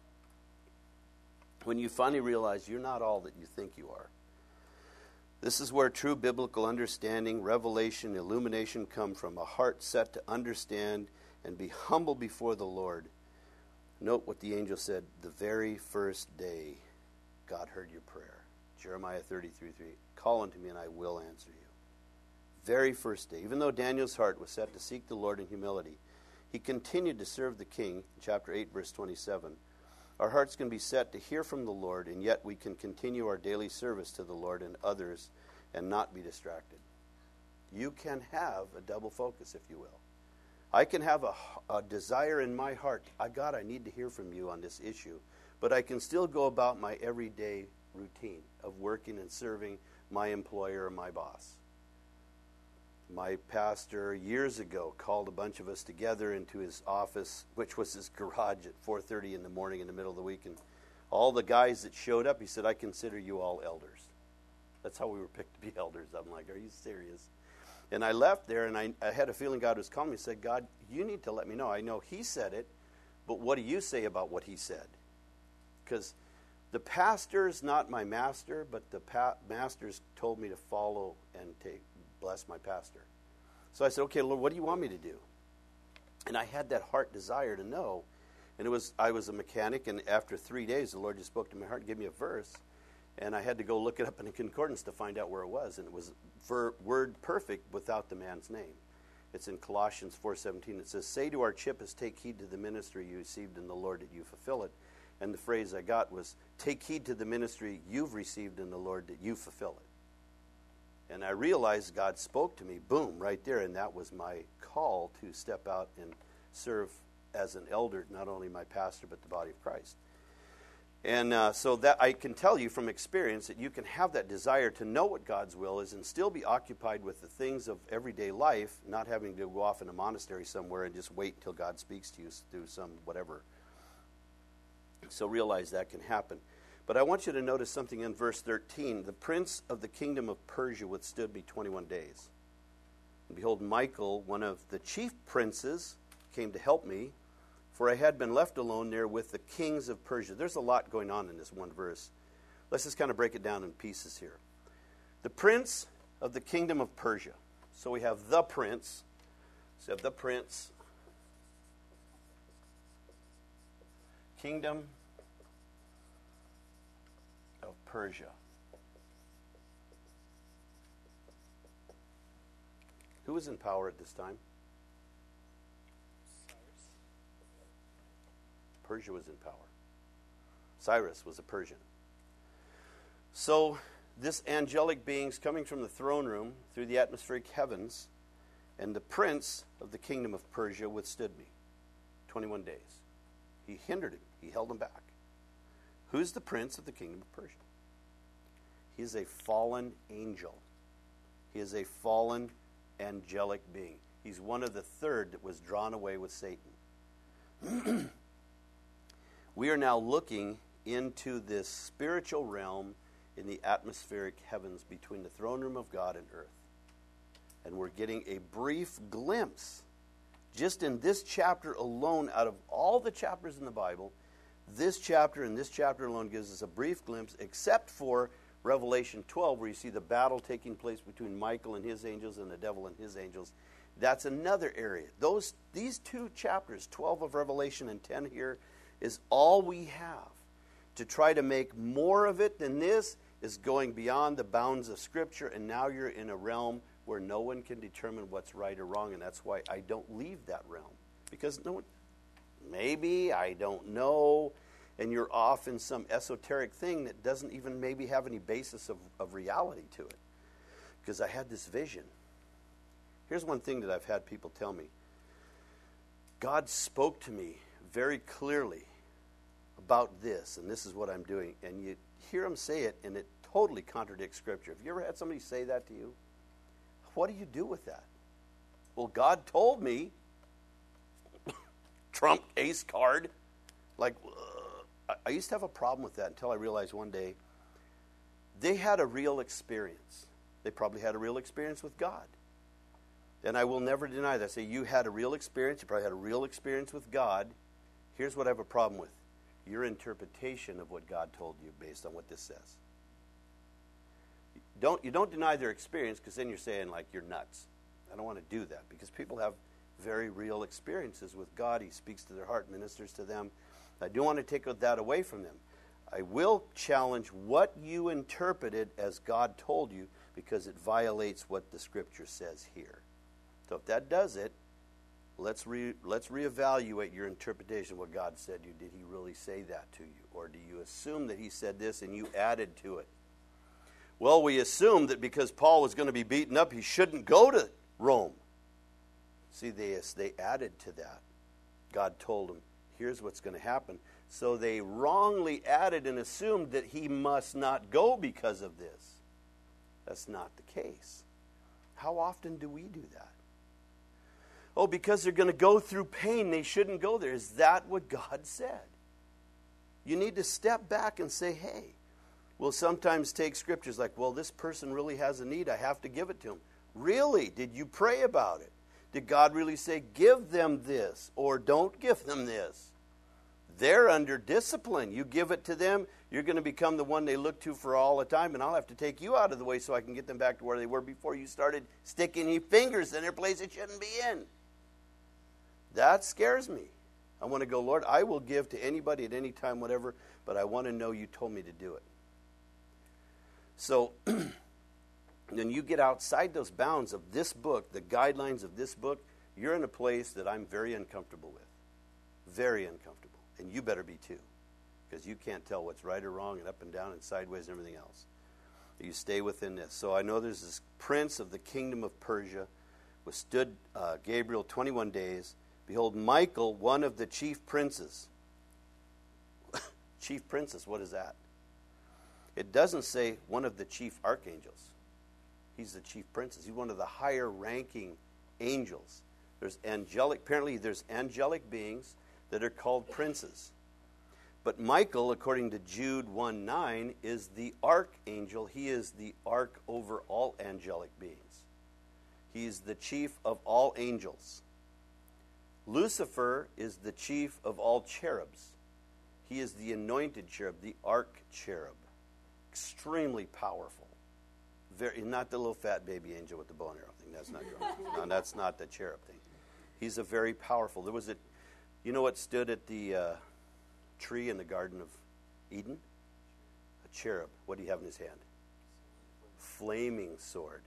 When you finally realize you're not all that you think you are. This is where true biblical understanding, revelation, illumination come from. A heart set to understand and be humble before the Lord. Note what the angel said, the very first day God heard your prayer. Jeremiah 33:3. Call unto me and I will answer you. Very first day. Even though Daniel's heart was set to seek the Lord in humility, he continued to serve the king. Chapter 8, verse 27. Our hearts can be set to hear from the Lord, and yet we can continue our daily service to the Lord and others and not be distracted. You can have a double focus, if you will. I can have a desire in my heart. God, I need to hear from you on this issue. But I can still go about my everyday routine of working and serving my employer or my boss. My pastor years ago called a bunch of us together into his office, which was his garage, at 4:30 in the morning in the middle of the week. And all the guys that showed up, he said, I consider you all elders. That's how we were picked to be elders. I'm like, are you serious? And I left there, and I had a feeling God was calling me. He said, God, you need to let me know. I know he said it, but what do you say about what he said? because the pastor's not my master, but the master's told me to follow and bless my pastor. So I said, okay, Lord, what do you want me to do? And I had that heart desire to know. And I was a mechanic, and after 3 days, the Lord just spoke to my heart and gave me a verse. And I had to go look it up in the concordance to find out where it was. And it was word perfect without the man's name. It's in Colossians 4:17. It says, say to Archippus, take heed to the ministry you received in the Lord that you fulfill it. And the phrase I got was, take heed to the ministry you've received in the Lord that you fulfill it. And I realized God spoke to me, boom, right there. And that was my call to step out and serve as an elder, not only my pastor, but the body of Christ. And so that I can tell you from experience that you can have that desire to know what God's will is and still be occupied with the things of everyday life, not having to go off in a monastery somewhere and just wait until God speaks to you through some whatever. So realize that can happen. But I want you to notice something in verse 13. The prince of the kingdom of Persia withstood me 21 days. And behold, Michael, one of the chief princes, came to help me, for I had been left alone there with the kings of Persia. There's a lot going on in this one verse. Let's just kind of break it down in pieces here. The prince of the kingdom of Persia. So we have the prince. So we have the prince. Kingdom of Persia. Who was in power at this time? Persia was in power. Cyrus was a Persian. So this angelic being's coming from the throne room through the atmospheric heavens, and the prince of the kingdom of Persia withstood me 21 days. He hindered him. He held him back. Who's the prince of the kingdom of Persia? He is a fallen angel. He is a fallen angelic being. He's one of the third that was drawn away with Satan. We are now looking into this spiritual realm in the atmospheric heavens between the throne room of God and earth. And we're getting a brief glimpse, just in this chapter alone, out of all the chapters in the Bible, this chapter and this chapter alone gives us a brief glimpse, except for Revelation 12, where you see the battle taking place between Michael and his angels and the devil and his angels. That's another area. These two chapters, 12 of Revelation and 10 here, is all we have. To try to make more of it than this is going beyond the bounds of Scripture, and now you're in a realm where no one can determine what's right or wrong, and that's why I don't leave that realm. Because no one, maybe, I don't know, and you're off in some esoteric thing that doesn't even maybe have any basis of reality to it. Because I had this vision. Here's one thing that I've had people tell me. God spoke to me very clearly about this, and this is what I'm doing. And you hear him say it, and it totally contradicts Scripture. Have you ever had somebody say that to you? What do you do with that? Well, God told me. Trump ace card. Like, I used to have a problem with that until I realized one day they had a real experience. They probably had a real experience with God. And I will never deny that. I say, you had a real experience. You probably had a real experience with God. Here's what I have a problem with. Your interpretation of what God told you based on what this says. You don't deny their experience, because then you're saying, like, you're nuts. I don't want to do that, because people have very real experiences with God. He speaks to their heart, ministers to them. I don't want to take that away from them. I will challenge what you interpreted as God told you, because it violates what the Scripture says here. So if that does it, let's reevaluate your interpretation of what God said to you. Did he really say that to you? Or do you assume that he said this and you added to it? Well, we assumed that because Paul was going to be beaten up, he shouldn't go to Rome. See, they added to that. God told them, here's what's going to happen. So they wrongly added and assumed that he must not go because of this. That's not the case. How often do we do that? Oh, because they're going to go through pain, they shouldn't go there. Is that what God said? You need to step back and say, hey, we'll sometimes take scriptures like, well, this person really has a need. I have to give it to them. Really? Did you pray about it? Did God really say, give them this or don't give them this? They're under discipline. You give it to them, you're going to become the one they look to for all the time, and I'll have to take you out of the way so I can get them back to where they were before you started sticking your fingers in their place it shouldn't be in. That scares me. I want to go, Lord, I will give to anybody at any time, whatever, but I want to know you told me to do it. So when you get outside those bounds of this book, the guidelines of this book, you're in a place that I'm very uncomfortable with. Very uncomfortable. And you better be too. Because you can't tell what's right or wrong and up and down and sideways and everything else. You stay within this. So I know there's this prince of the kingdom of Persia withstood Gabriel 21 days. Behold, Michael, one of the chief princes. Chief princes, what is that? It doesn't say one of the chief archangels. He's the chief princes. He's one of the higher ranking angels. Apparently there's angelic beings that are called princes. But Michael, according to Jude 1:9, is the archangel. He is the arch over all angelic beings. He's the chief of all angels. Lucifer is the chief of all cherubs. He is the anointed cherub, the arch cherub. Extremely powerful. Not the little fat baby angel with the bow and arrow thing. That's not good. No, that's not the cherub thing. He's a very powerful. You know what stood at the tree in the Garden of Eden? A cherub. What do you have in his hand? Flaming sword.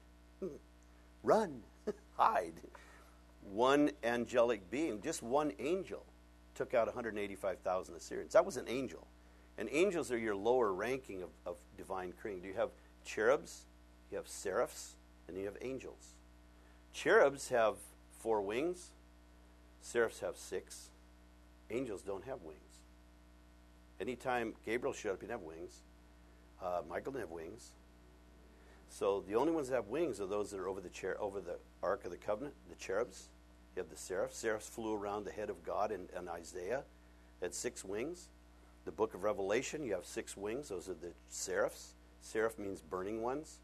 Run. Hide. One angelic being, just one angel, took out 185,000 Assyrians. That was an angel. And angels are your lower ranking of divine creation. You have cherubs, you have seraphs, and you have angels. Cherubs have 4 wings. Seraphs have 6. Angels don't have wings. Anytime Gabriel showed up, he didn't have wings. Michael didn't have wings. So the only ones that have wings are those that are over the Ark of the Covenant, the cherubs. You have the seraphs. Seraphs flew around the head of God in Isaiah. Had 6 wings. The book of Revelation, you have 6 wings. Those are the seraphs. Seraph means burning ones.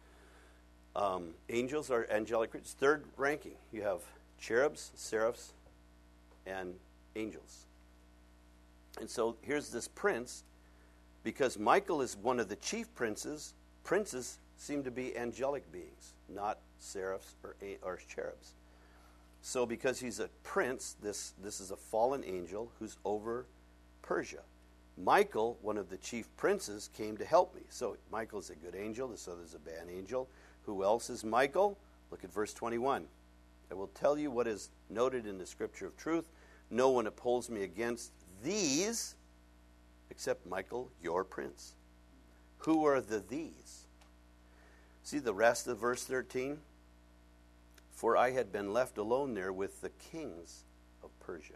Angels are angelic creatures. Third ranking, you have cherubs, seraphs, and angels. And so here's this prince. Because Michael is one of the chief princes, princes seem to be angelic beings, not seraphs or cherubs. So because he's a prince, this is a fallen angel who's over Persia. Michael, one of the chief princes, came to help me. So Michael's a good angel, so there's a bad angel. Who else is Michael? Look at verse 21. I will tell you what is noted in the scripture of truth. No one opposes me against these, except Michael, your prince. Who are the these? See the rest of verse 13? For I had been left alone there with the kings of Persia.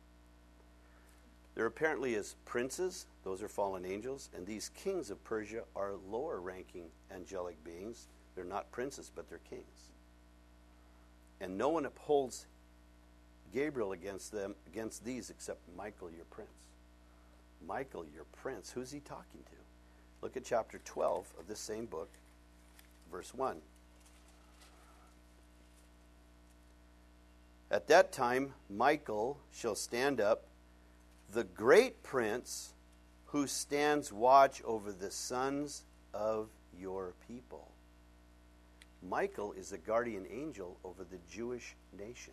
There apparently is princes, those are fallen angels, and these kings of Persia are lower ranking angelic beings. They're not princes, but they're kings. And no one upholds Gabriel against these except Michael, your prince. Michael, your prince. Who's he talking to? Look at chapter 12 of this same book, verse 1. At that time, Michael shall stand up, the great prince who stands watch over the sons of your people. Michael is a guardian angel over the Jewish nation.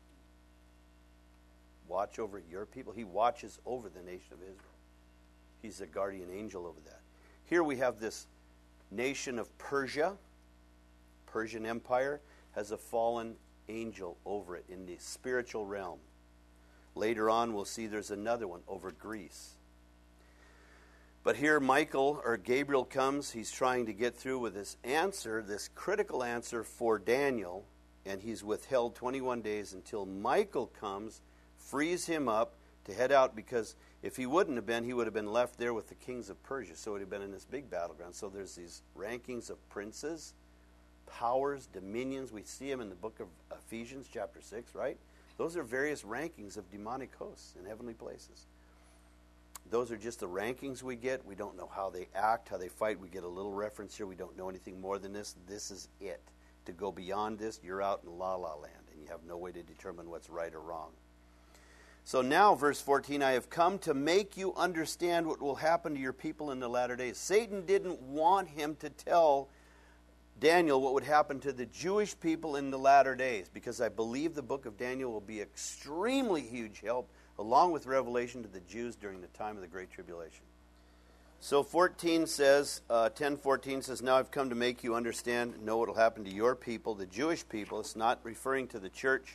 Watch over your people. He watches over the nation of Israel. He's a guardian angel over that. Here we have this nation of Persia. Persian Empire has a fallen angel over it in the spiritual realm. Later on, we'll see there's another one over Greece. But here Michael, or Gabriel, comes. He's trying to get through with this answer, this critical answer for Daniel, and he's withheld 21 days until Michael comes, frees him up to head out, because if he wouldn't have been, he would have been left there with the kings of Persia. So it would have been in this big battleground. So there's these rankings of princes, powers, dominions. We see them in the book of Ephesians chapter 6, right? Those are various rankings of demonic hosts in heavenly places. Those are just the rankings we get. We don't know how they act, how they fight. We get a little reference here. We don't know anything more than this. This is it. To go beyond this, you're out in la-la land, and you have no way to determine what's right or wrong. So now, verse 14, I have come to make you understand what will happen to your people in the latter days. Satan didn't want him to tell Daniel what would happen to the Jewish people in the latter days, because I believe the book of Daniel will be extremely huge help, along with Revelation, to the Jews during the time of the Great Tribulation. So 14 says, 10:14 says, now I've come to make you understand, know what will happen to your people, the Jewish people. It's not referring to the church.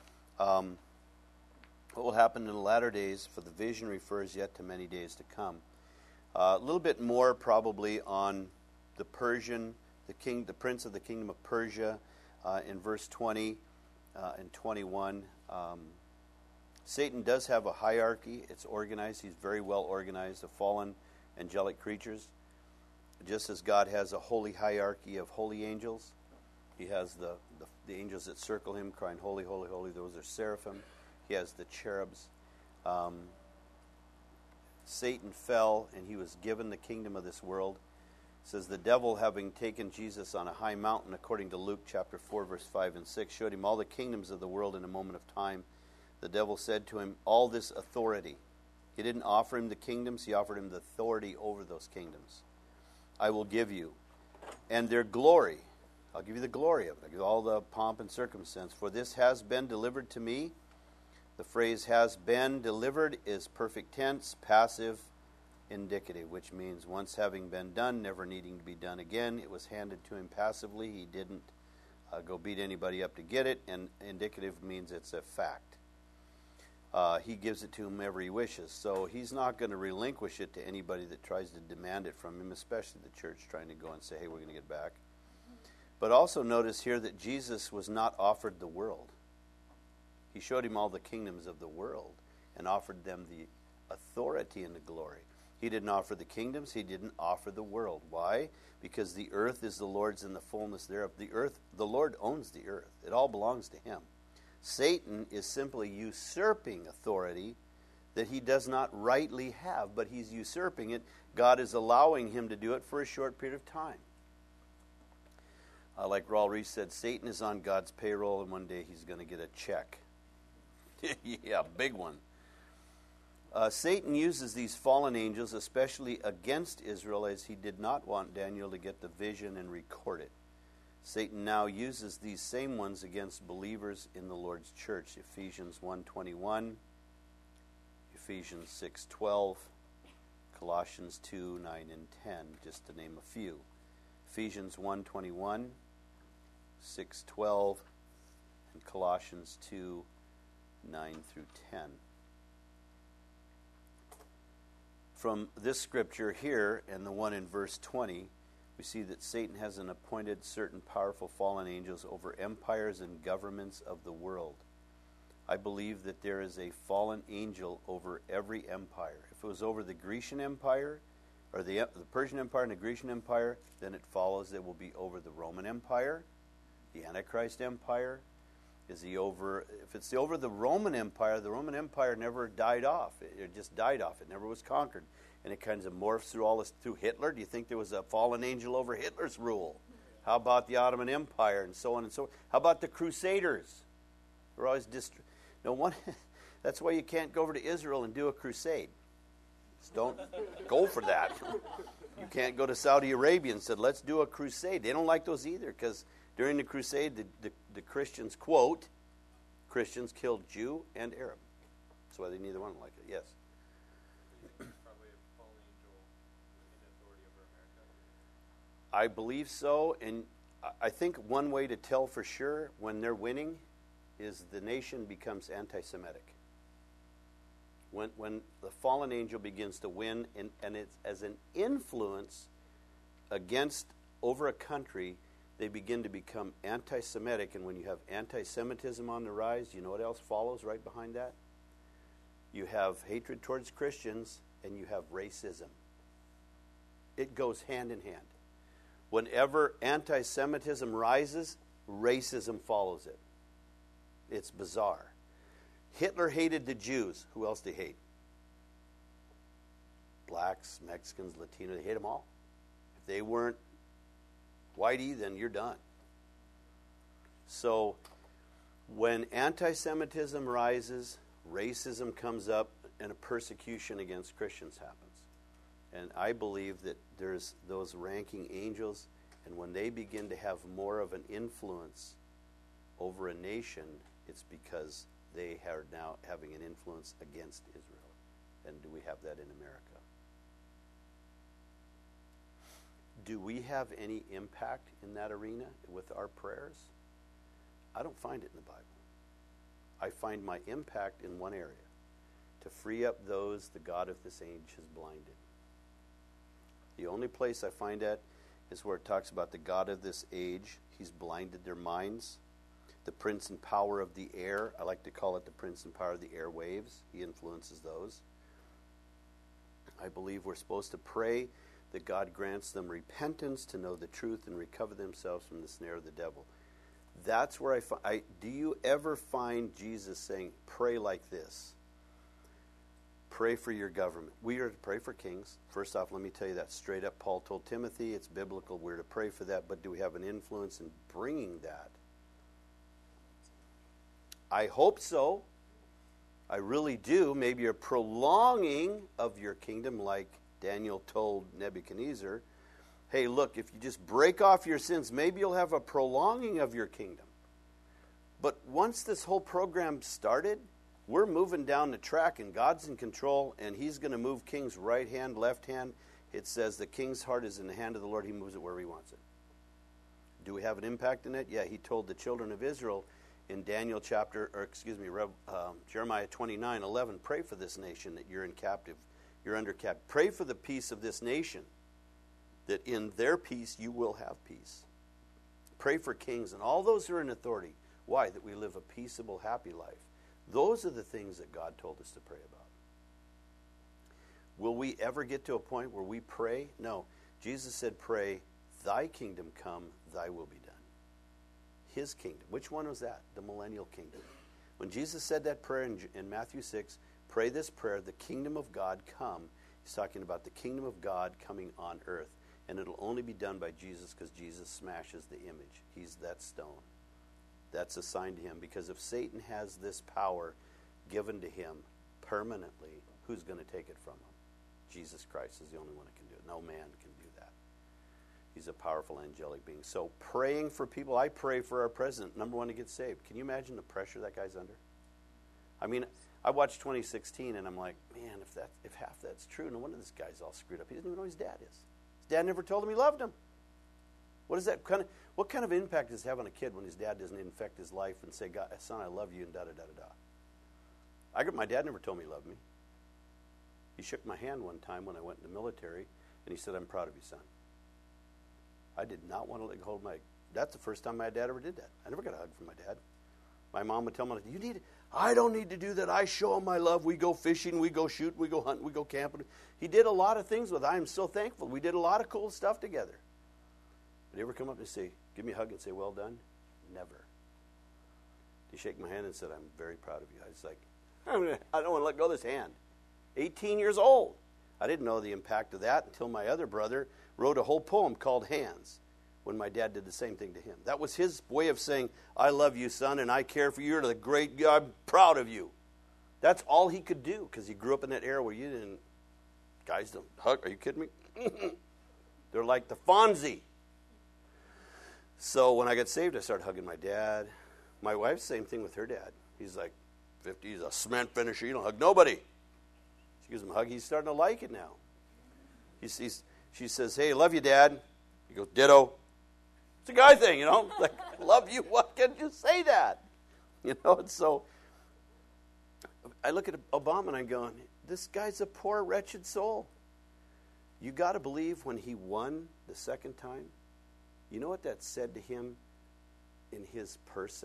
What will happen in the latter days, for the vision refers yet to many days to come. A little bit more probably on the Persian, the prince of the kingdom of Persia, in verse 20 and 21. Satan does have a hierarchy. It's organized. He's very well organized, the fallen angelic creatures. Just as God has a holy hierarchy of holy angels, he has the angels that circle him, crying, holy, holy, holy. Those are seraphim. He has the cherubs. Satan fell, and he was given the kingdom of this world. It says, the devil, having taken Jesus on a high mountain, according to Luke chapter 4, verse 5 and 6, showed him all the kingdoms of the world in a moment of time. The devil said to him, all this authority. He didn't offer him the kingdoms. He offered him the authority over those kingdoms. I will give you. And their glory. I'll give you the glory of it. I'll give you all the pomp and circumstance. For this has been delivered to me. The phrase has been delivered is perfect tense, passive, indicative, which means once having been done, never needing to be done again. It was handed to him passively. He didn't go beat anybody up to get it. And indicative means it's a fact. He gives it to whomever he wishes. So he's not going to relinquish it to anybody that tries to demand it from him, especially the church trying to go and say, hey, we're going to get back. But also notice here that Jesus was not offered the world. He showed him all the kingdoms of the world and offered them the authority and the glory. He didn't offer the kingdoms. He didn't offer the world. Why? Because the earth is the Lord's and the fullness thereof. The Lord owns the earth. It all belongs to him. Satan is simply usurping authority that he does not rightly have, but he's usurping it. God is allowing him to do it for a short period of time. Like Raul Reese said, Satan is on God's payroll, and one day he's going to get a check. Yeah, big one. Satan uses these fallen angels, especially against Israel, as he did not want Daniel to get the vision and record it. Satan now uses these same ones against believers in the Lord's church. Ephesians 1:21, Ephesians 6:12, Colossians 2:9 and 10, just to name a few. Ephesians 1:21, 6:12, and Colossians 2:9 through 10. From this scripture here and the one in verse 20, we see that Satan has appointed certain powerful fallen angels over empires and governments of the world. I believe that there is a fallen angel over every empire. If it was over the Grecian Empire, or the Persian Empire and the Grecian Empire, then it follows it will be over the Roman Empire, the Antichrist Empire. If it's over the Roman Empire never died off. It just died off. It never was conquered. And it kind of morphs through all this, through Hitler. Do you think there was a fallen angel over Hitler's rule? How about the Ottoman Empire and so on and so on? How about the Crusaders? They're always that's why you can't go over to Israel and do a crusade. Just don't go for that. You can't go to Saudi Arabia and say, let's do a crusade. They don't like those either, because during the crusade, the Christians, quote, Christians killed Jew and Arab. That's why they neither one like it. Yes? Probably a fallen angel in authority over America. I believe so, and I think one way to tell for sure when they're winning is the nation becomes anti-Semitic. When the fallen angel begins to win, and it's as an influence over a country, they begin to become anti-Semitic. And when you have anti-Semitism on the rise, you know what else follows right behind that? You have hatred towards Christians, and you have racism. It goes hand in hand. Whenever anti-Semitism rises, racism follows it. It's bizarre. Hitler hated the Jews. Who else did he hate? Blacks, Mexicans, Latinos. They hate them all. If they weren't whitey, then you're done. So when anti-Semitism rises, racism comes up, and a persecution against Christians happens. And I believe that there's those ranking angels, and when they begin to have more of an influence over a nation, it's because they are now having an influence against Israel. And do we have that in America? Do we have any impact in that arena with our prayers? I don't find it in the Bible. I find my impact in one area, to free up those the God of this age has blinded. The only place I find that is where it talks about the God of this age. He's blinded their minds. The prince and power of the air. I like to call it the prince and power of the airwaves. He influences those. I believe we're supposed to pray that God grants them repentance to know the truth and recover themselves from the snare of the devil. That's where I find. Do you ever find Jesus saying, pray like this? Pray for your government. We are to pray for kings. First off, let me tell you that straight up. Paul told Timothy, it's biblical. We're to pray for that. But do we have an influence in bringing that? I hope so. I really do. Maybe a prolonging of your kingdom, like Daniel told Nebuchadnezzar. Hey, look, if you just break off your sins, maybe you'll have a prolonging of your kingdom. But once this whole program started, we're moving down the track, and God's in control, and He's going to move king's right hand, left hand. It says the king's heart is in the hand of the Lord. He moves it where He wants it. Do we have an impact in it? Yeah, He told the children of Israel in Jeremiah 29:11, pray for this nation that you're under captive. Pray for the peace of this nation, that in their peace you will have peace. Pray for kings and all those who are in authority. Why? That we live a peaceable, happy life. Those are the things that God told us to pray about. Will we ever get to a point where we pray? No. Jesus said, pray, thy kingdom come, thy will be done. His kingdom. Which one was that? The millennial kingdom. When Jesus said that prayer in Matthew 6, pray this prayer, the kingdom of God come. He's talking about the kingdom of God coming on earth. And it'll only be done by Jesus because Jesus smashes the image. He's that stone. That's assigned to Him. Because if Satan has this power given to him permanently, who's going to take it from him? Jesus Christ is the only one that can do it. No man can do that. He's a powerful angelic being. So praying for people. I pray for our president, number one, to get saved. Can you imagine the pressure that guy's under? I mean, I watched 2016 and I'm like, man, if half that's true, no wonder this guy's all screwed up. He doesn't even know who his dad is. His dad never told him he loved him. What kind of impact does it have on a kid when his dad doesn't infect his life and say, God, son, I love you, and da-da-da-da-da? My dad never told me he loved me. He shook my hand one time when I went in the military, and he said, I'm proud of you, son. I did not want to let go of that's the first time my dad ever did that. I never got a hug from my dad. My mom would tell me, I don't need to do that. I show him my love. We go fishing, we go shooting, we go hunting, we go camping. He did a lot of things with it. I am so thankful. We did a lot of cool stuff together. Did he ever come up and say, give me a hug and say, well done? Never. He shake my hand and said, I'm very proud of you. I was like, I don't want to let go of this hand. 18 years old. I didn't know the impact of that until my other brother wrote a whole poem called Hands when my dad did the same thing to him. That was his way of saying, I love you, son, and I care for you. You're the great guy. I'm proud of you. That's all he could do because he grew up in that era where guys don't hug. Are you kidding me? They're like the Fonzie. So when I got saved, I started hugging my dad. My wife, same thing with her dad. He's like 50. He's a cement finisher. You don't hug nobody. She gives him a hug. He's starting to like it now. She says, hey, love you, Dad. He goes, ditto. It's a guy thing, Like, love you. What can you say that? And so I look at Obama and I'm going, this guy's a poor, wretched soul. You got to believe when he won the second time, you know what that said to him in his person?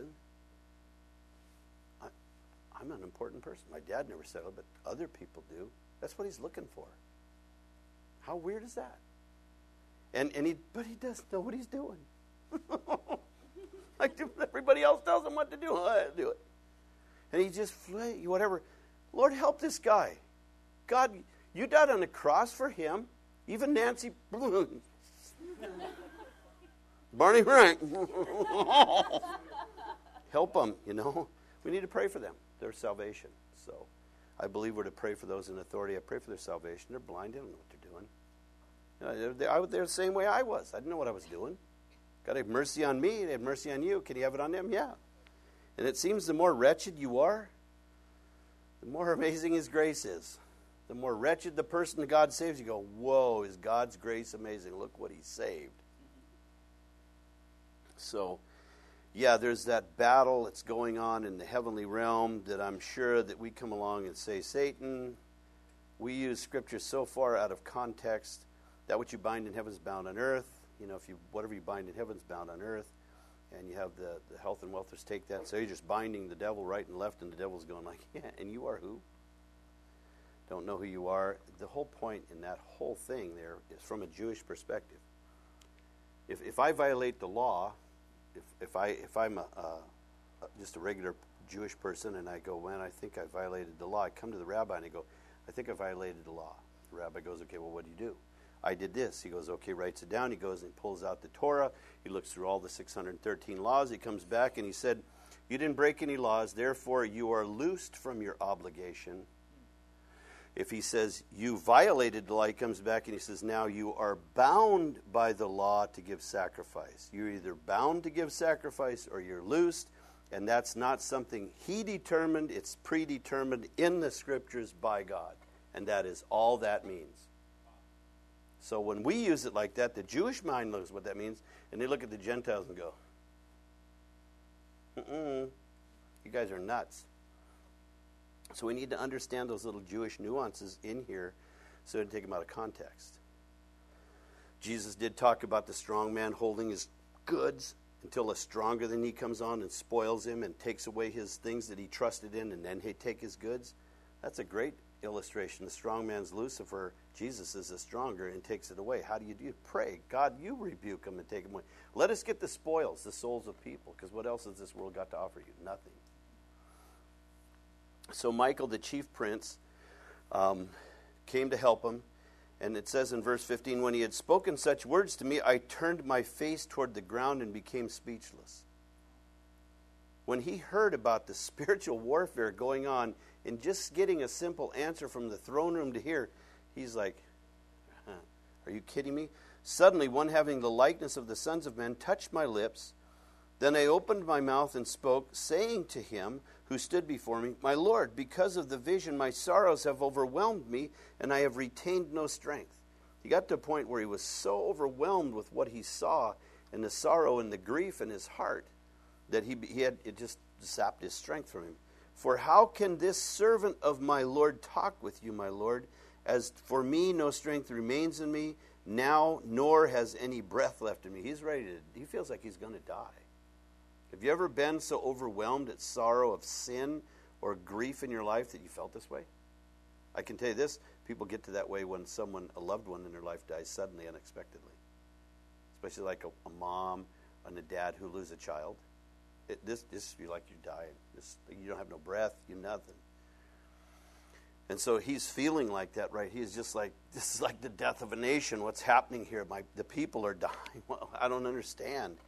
I'm an important person. My dad never said it, but other people do. That's what he's looking for. How weird is that? But he doesn't know what he's doing. Like everybody else tells him what to do. I do it. And he just whatever. Lord, help this guy. God, you died on the cross for him. Even Nancy Barney Frank. Help them, We need to pray for them, their salvation. So I believe we're to pray for those in authority. I pray for their salvation. They're blind. They don't know what they're doing. They're the same way I was. I didn't know what I was doing. God have mercy on me. They have mercy on you. Can you have it on them? Yeah. And it seems the more wretched you are, the more amazing His grace is. The more wretched the person that God saves, you go, whoa, is God's grace amazing. Look what He saved. So, yeah, there's that battle that's going on in the heavenly realm that I'm sure that we come along and say, Satan, we use Scripture so far out of context. That what you bind in heaven is bound on earth. You know, if you whatever you bind in heaven is bound on earth. And you have the health and welfare take that. So you're just binding the devil right and left, and the devil's going like, yeah, and you are who? Don't know who you are. The whole point in that whole thing there is from a Jewish perspective. If I violate the law, if I'm just a regular Jewish person and I go, man, I think I violated the law. I come to the rabbi and I go, I think I violated the law. The rabbi goes, okay, well, what do you do? I did this. He goes, okay, writes it down. He goes and pulls out the Torah. He looks through all the 613 laws. He comes back and he said, you didn't break any laws, therefore you are loosed from your obligation. If he says you violated the law, he comes back and he says, now you are bound by the law to give sacrifice. You're either bound to give sacrifice or you're loosed, and that's not something he determined. It's predetermined in the Scriptures by God, and that is all that means. So when we use it like that, the Jewish mind knows what that means, and they look at the Gentiles and go, you guys are nuts. So we need to understand those little Jewish nuances in here so we don't take them out of context. Jesus did talk about the strong man holding his goods until a stronger than he comes on and spoils him and takes away his things that he trusted in, and then he'd take his goods. That's a great illustration. The strong man's Lucifer. Jesus is the stronger and takes it away. How do you do? Pray. God, you rebuke him and take him away. Let us get the spoils, the souls of people, because what else has this world got to offer you? Nothing. So Michael, the chief prince, came to help him. And it says in verse 15, when he had spoken such words to me, I turned my face toward the ground and became speechless. When he heard about the spiritual warfare going on and just getting a simple answer from the throne room to here, he's like, are you kidding me? Suddenly, one having the likeness of the sons of men touched my lips. Then I opened my mouth and spoke, saying to him who stood before me, my Lord, because of the vision, my sorrows have overwhelmed me, and I have retained no strength. He got to a point where he was so overwhelmed with what he saw and the sorrow and the grief in his heart that it just sapped his strength from him. For how can this servant of my Lord talk with you, my Lord? As for me, no strength remains in me now, nor has any breath left in me. He feels like he's going to die. Have you ever been so overwhelmed at sorrow of sin or grief in your life that you felt this way? I can tell you this, people get to that way when a loved one in their life dies suddenly, unexpectedly. Especially like a mom and a dad who lose a child. This you're like you're dying. You don't have no breath, you're nothing. And so he's feeling like that, right? He's just like, this is like the death of a nation. What's happening here? The people are dying. Well, I don't understand.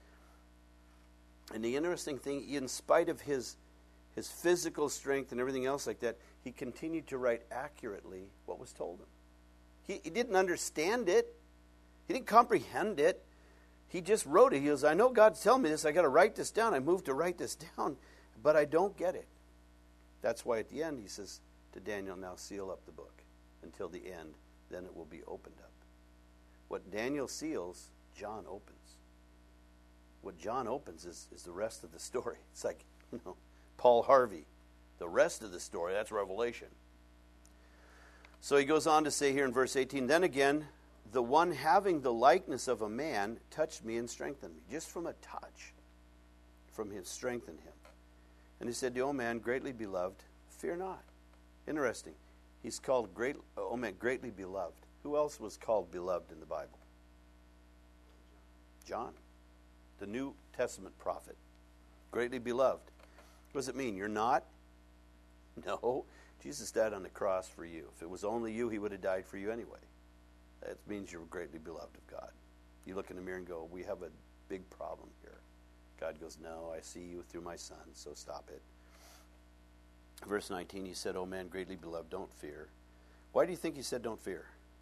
And the interesting thing, in spite of his physical strength and everything else like that, he continued to write accurately what was told him. He didn't understand it. He didn't comprehend it. He just wrote it. He goes, I know God's telling me this. I got to write this down. I moved to write this down, but I don't get it. That's why at the end he says to Daniel, now seal up the book until the end. Then it will be opened up. What Daniel seals, John opens. What John opens is the rest of the story. It's like, Paul Harvey. The rest of the story, that's Revelation. So he goes on to say here in verse 18, then again, the one having the likeness of a man touched me and strengthened me. Just from a touch from him, strengthened him. And he said, the old man, greatly beloved, fear not. Interesting. He's called greatly beloved. Who else was called beloved in the Bible? John, the New Testament prophet. Greatly beloved. What does it mean? You're not? No. Jesus died on the cross for you. If it was only you, he would have died for you anyway. That means you're greatly beloved of God. You look in the mirror and go, we have a big problem here. God goes, no, I see you through my son, so stop it. Verse 19, he said, "O man greatly beloved, don't fear." Why do you think he said don't fear?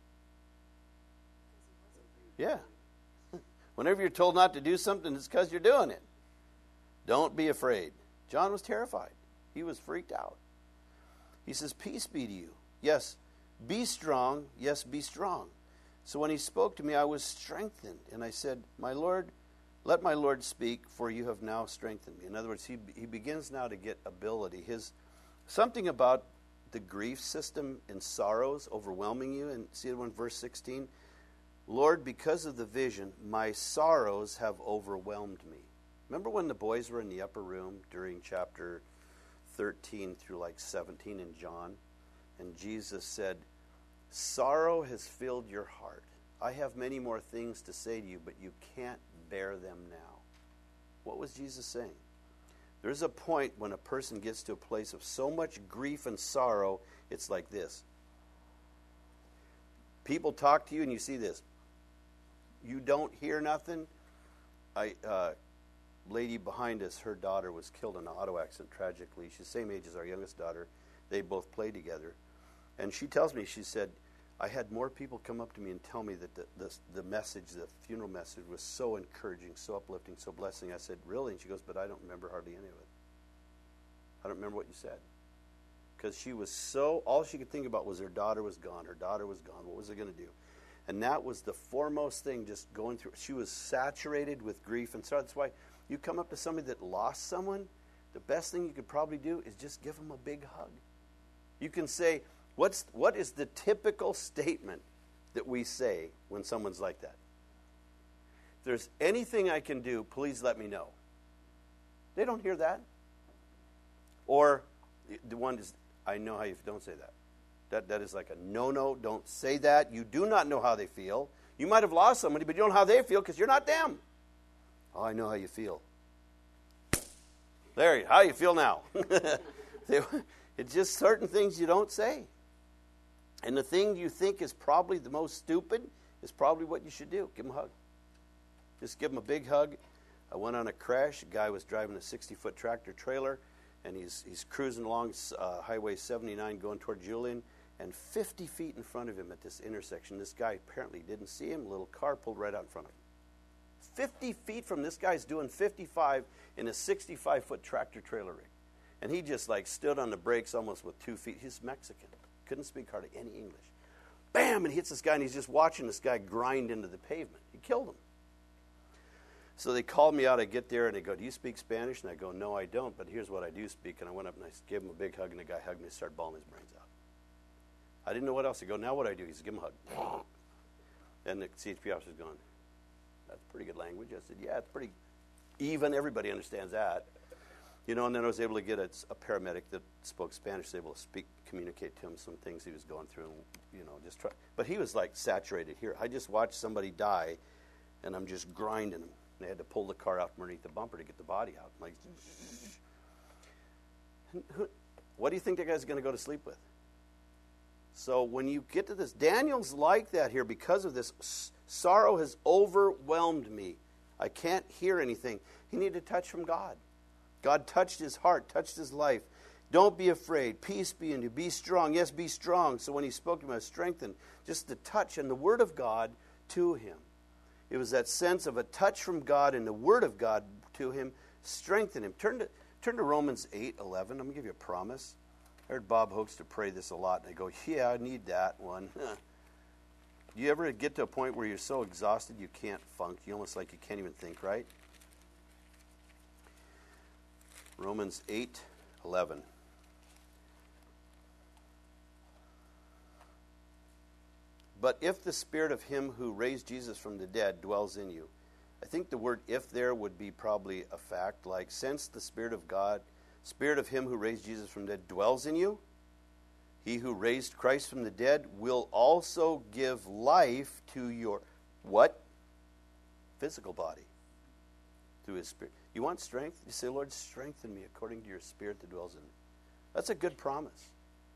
Yeah. Whenever you're told not to do something, it's because you're doing it. Don't be afraid. John was terrified. He was freaked out. He says, "Peace be to you." Yes, be strong. Yes, be strong. So when he spoke to me, I was strengthened. And I said, "My Lord, let my Lord speak, for you have now strengthened me." In other words, he begins now to get ability. Something about the grief system and sorrows overwhelming you. And see it in verse 16? "Lord, because of the vision, my sorrows have overwhelmed me." Remember when the boys were in the upper room during chapter 13 through like 17 in John? And Jesus said, "Sorrow has filled your heart. I have many more things to say to you, but you can't bear them now." What was Jesus saying? There's a point when a person gets to a place of so much grief and sorrow, it's like this. People talk to you and you see this. You don't hear nothing. Lady behind us, her daughter was killed in an auto accident, tragically. She's the same age as our youngest daughter. They both play together. And she tells me, she said, "I had more people come up to me and tell me that the message, the funeral message, was so encouraging, so uplifting, so blessing." I said, "Really?" And she goes, "But I don't remember hardly any of it. I don't remember what you said." Because she was all she could think about was her daughter was gone. Her daughter was gone. What was it going to do? And that was the foremost thing just going through. She was saturated with grief and sorrow. That's why you come up to somebody that lost someone, the best thing you could probably do is just give them a big hug. You can say, what is the typical statement that we say when someone's like that? "If there's anything I can do, please let me know." They don't hear that. Or the one is, "I know how you don't say that." That is like a no, don't say that. You do not know how they feel. You might have lost somebody, but you don't know how they feel because you're not them. "Oh, I know how you feel." Larry, how you feel now? It's just certain things you don't say. And the thing you think is probably the most stupid is probably what you should do. Give them a hug. Just give them a big hug. I went on a crash. A guy was driving a 60-foot tractor trailer, and he's cruising along Highway 79 going toward Julian, and 50 feet in front of him at this intersection, this guy apparently didn't see him. A little car pulled right out in front of him. 50 feet from this guy's doing 55 in a 65-foot tractor trailer rig. And he just like stood on the brakes almost with 2 feet. He's Mexican. Couldn't speak hardly any English. Bam! And hits this guy, and he's just watching this guy grind into the pavement. He killed him. So they called me out. I get there, and they go, "Do you speak Spanish?" And I go, "No, I don't, but here's what I do speak." And I went up, and I gave him a big hug, and the guy hugged me and started bawling his brains out. I didn't know what else to go. "Now what do I do?" He said, "Give him a hug." And the CHP officer's going, "That's pretty good language." I said, "Yeah, it's pretty even. Everybody understands that." And then I was able to get a paramedic that spoke Spanish, was able to communicate to him some things he was going through, and, just try. But he was like saturated here. I just watched somebody die, and I'm just grinding him. They had to pull the car out from underneath the bumper to get the body out. I'm like, what do you think that guy's going to go to sleep with? So when you get to this, Daniel's like that here because of this. Sorrow has overwhelmed me. I can't hear anything. He needed a touch from God. God touched his heart, touched his life. "Don't be afraid. Peace be in you. Be strong." Yes, be strong. So when he spoke to him, I was strengthened. Just the touch and the word of God to him. It was that sense of a touch from God and the word of God to him strengthened him. Turn to Romans 8:11. I'm going to give you a promise. I heard Bob Hoekstra pray this a lot, and I go, "Yeah, I need that one." Do you ever get to a point where you're so exhausted you can't function? You almost like you can't even think, right? Romans 8:11. "But if the Spirit of him who raised Jesus from the dead dwells in you." I think the word "if" there would be probably a fact, like since the Spirit of God, Spirit of him who raised Jesus from the dead dwells in you, he who raised Christ from the dead will also give life to your what? Physical body. Through his Spirit. You want strength? You say, "Lord, strengthen me according to your Spirit that dwells in me." That's a good promise.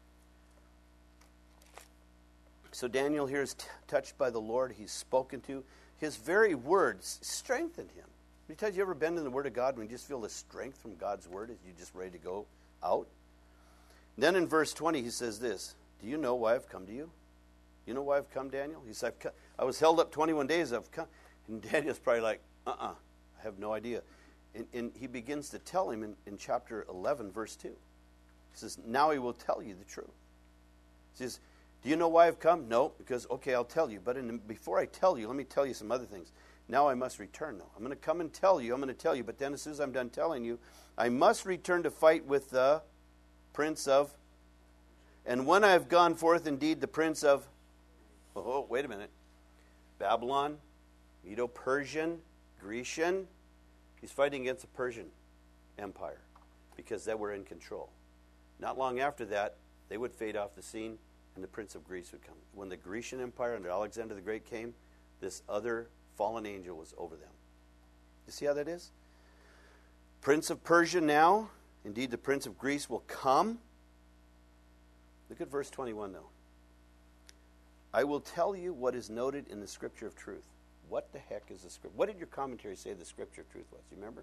So Daniel here is touched by the Lord. He's spoken to. His very words strengthened him. How many times you ever been in the Word of God when you just feel the strength from God's Word as you're just ready to go out? Then in verse 20 he says this, do you know why I've come to you? You know why I've come, Daniel? He said, I was held up 21 days, I've come. And Daniel's probably like, I have no idea. And he begins to tell him in chapter 11, verse 2. He says, now he will tell you the truth. He says, do you know why I've come? No, because, okay, I'll tell you. But before I tell you, let me tell you some other things. Now I must return, though. I'm going to come and tell you. I'm going to tell you. But then as soon as I'm done telling you, I must return to fight with the prince of... And when I have gone forth, indeed, the prince of... Oh, wait a minute. Babylon, Medo-Persian, Grecian. He's fighting against the Persian Empire because they were in control. Not long after that, they would fade off the scene and the prince of Greece would come. When the Grecian Empire under Alexander the Great came, this other fallen angel was over them. You see how that is? Prince of Persia now, indeed the prince of Greece will come. Look at verse 21 though. I will tell you what is noted in the scripture of truth. What the heck is the scripture? What did your commentary say the scripture of truth was? Do you remember?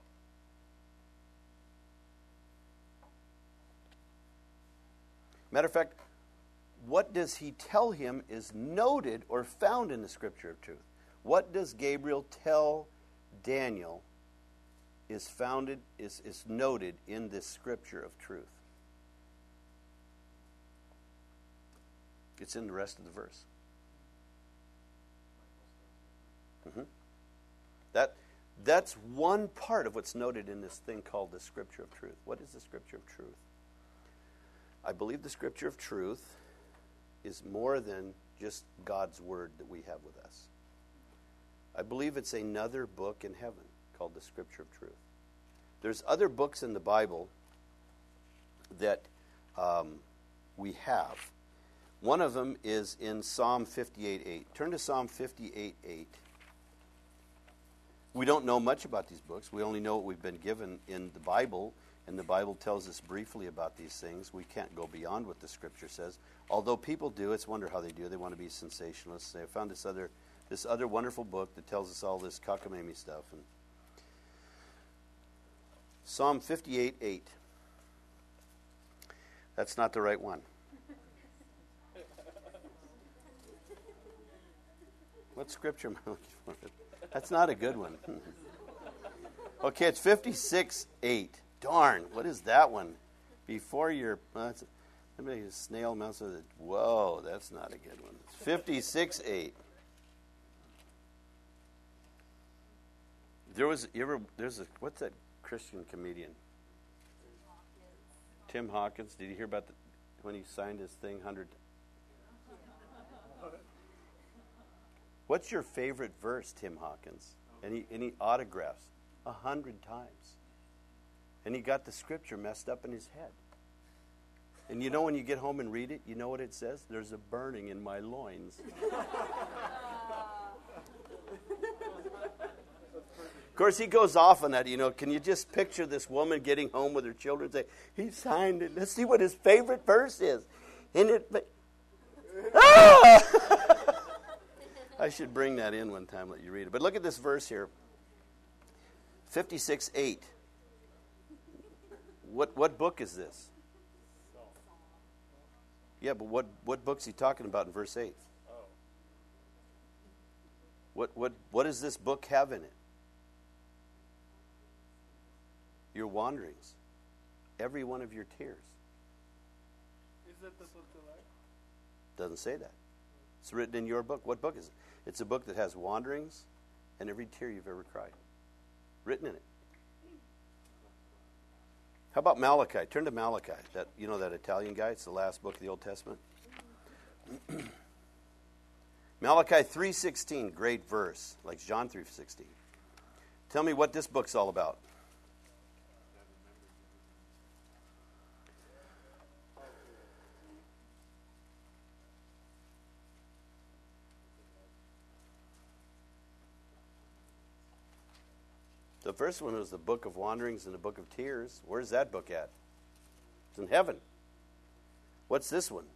Matter of fact, what does he tell him is noted or found in the scripture of truth? What does Gabriel tell Daniel is noted in this scripture of truth? It's in the rest of the verse. That's one part of what's noted in this thing called the scripture of truth. What is the scripture of truth? I believe the scripture of truth is more than just God's word that we have with us. I believe it's another book in heaven called the scripture of truth. There's other books in the Bible that we have. One of them is in Psalm 58:8. Turn to Psalm 58:8. We don't know much about these books. We only know what we've been given in the Bible, and the Bible tells us briefly about these things. We can't go beyond what the Scripture says. Although people do, it's wonder how they do. They want to be sensationalists. They found this other wonderful book that tells us all this cockamamie stuff. And Psalm 58:8. That's not the right one. What scripture am I looking for? That's not a good one. Okay, it's 56:8. Darn, what is that one? Before your... somebody a snail mouse with it. Whoa, that's not a good one. It's 56:8. What's that Christian comedian? Tim Hawkins. Did you hear about when he signed his thing 100? What's your favorite verse, Tim Hawkins? And he autographs 100 times. And he got the scripture messed up in his head. And you know when you get home and read it, you know what it says? There's a burning in my loins. Of course, he goes off on that, Can you just picture this woman getting home with her children and say, he signed it. Let's see what his favorite verse is. I should bring that in one time, let you read it. But look at this verse here. 56:8. What book is this? Yeah, but what book's he talking about in verse 8? What does this book have in it? Your wanderings. Every one of your tears. Is that the book of life? Doesn't say that. It's written in your book. What book is it? It's a book that has wanderings and every tear you've ever cried. Written in it. How about Malachi? Turn to Malachi. That Italian guy. It's the last book of the Old Testament. Malachi 3:16, great verse, like John 3:16. Tell me what this book's all about. The first one was the book of wanderings and the book of tears. Where's that book at? It's in heaven. What's this one?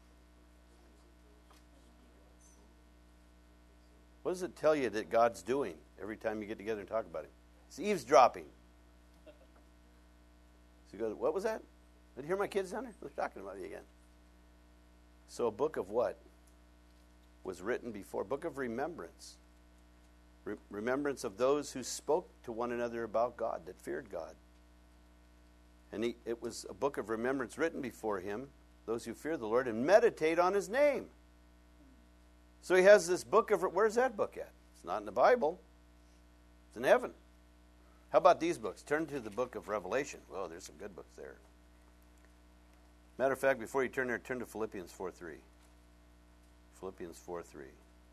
What does it tell you that God's doing every time you get together and talk about it? It's eavesdropping. So you go, what was that? Did you hear my kids down there? They're talking about me again. So a book of what was written before? Book of remembrance. Remembrance of those who spoke to one another about God, that feared God. And it was a book of remembrance written before him, those who fear the Lord, and meditate on his name. So he has this book of, where's that book at? It's not in the Bible. It's in heaven. How about these books? Turn to the book of Revelation. Well, there's some good books there. Matter of fact, before you turn there, turn to Philippians 4:3. Philippians 4:3.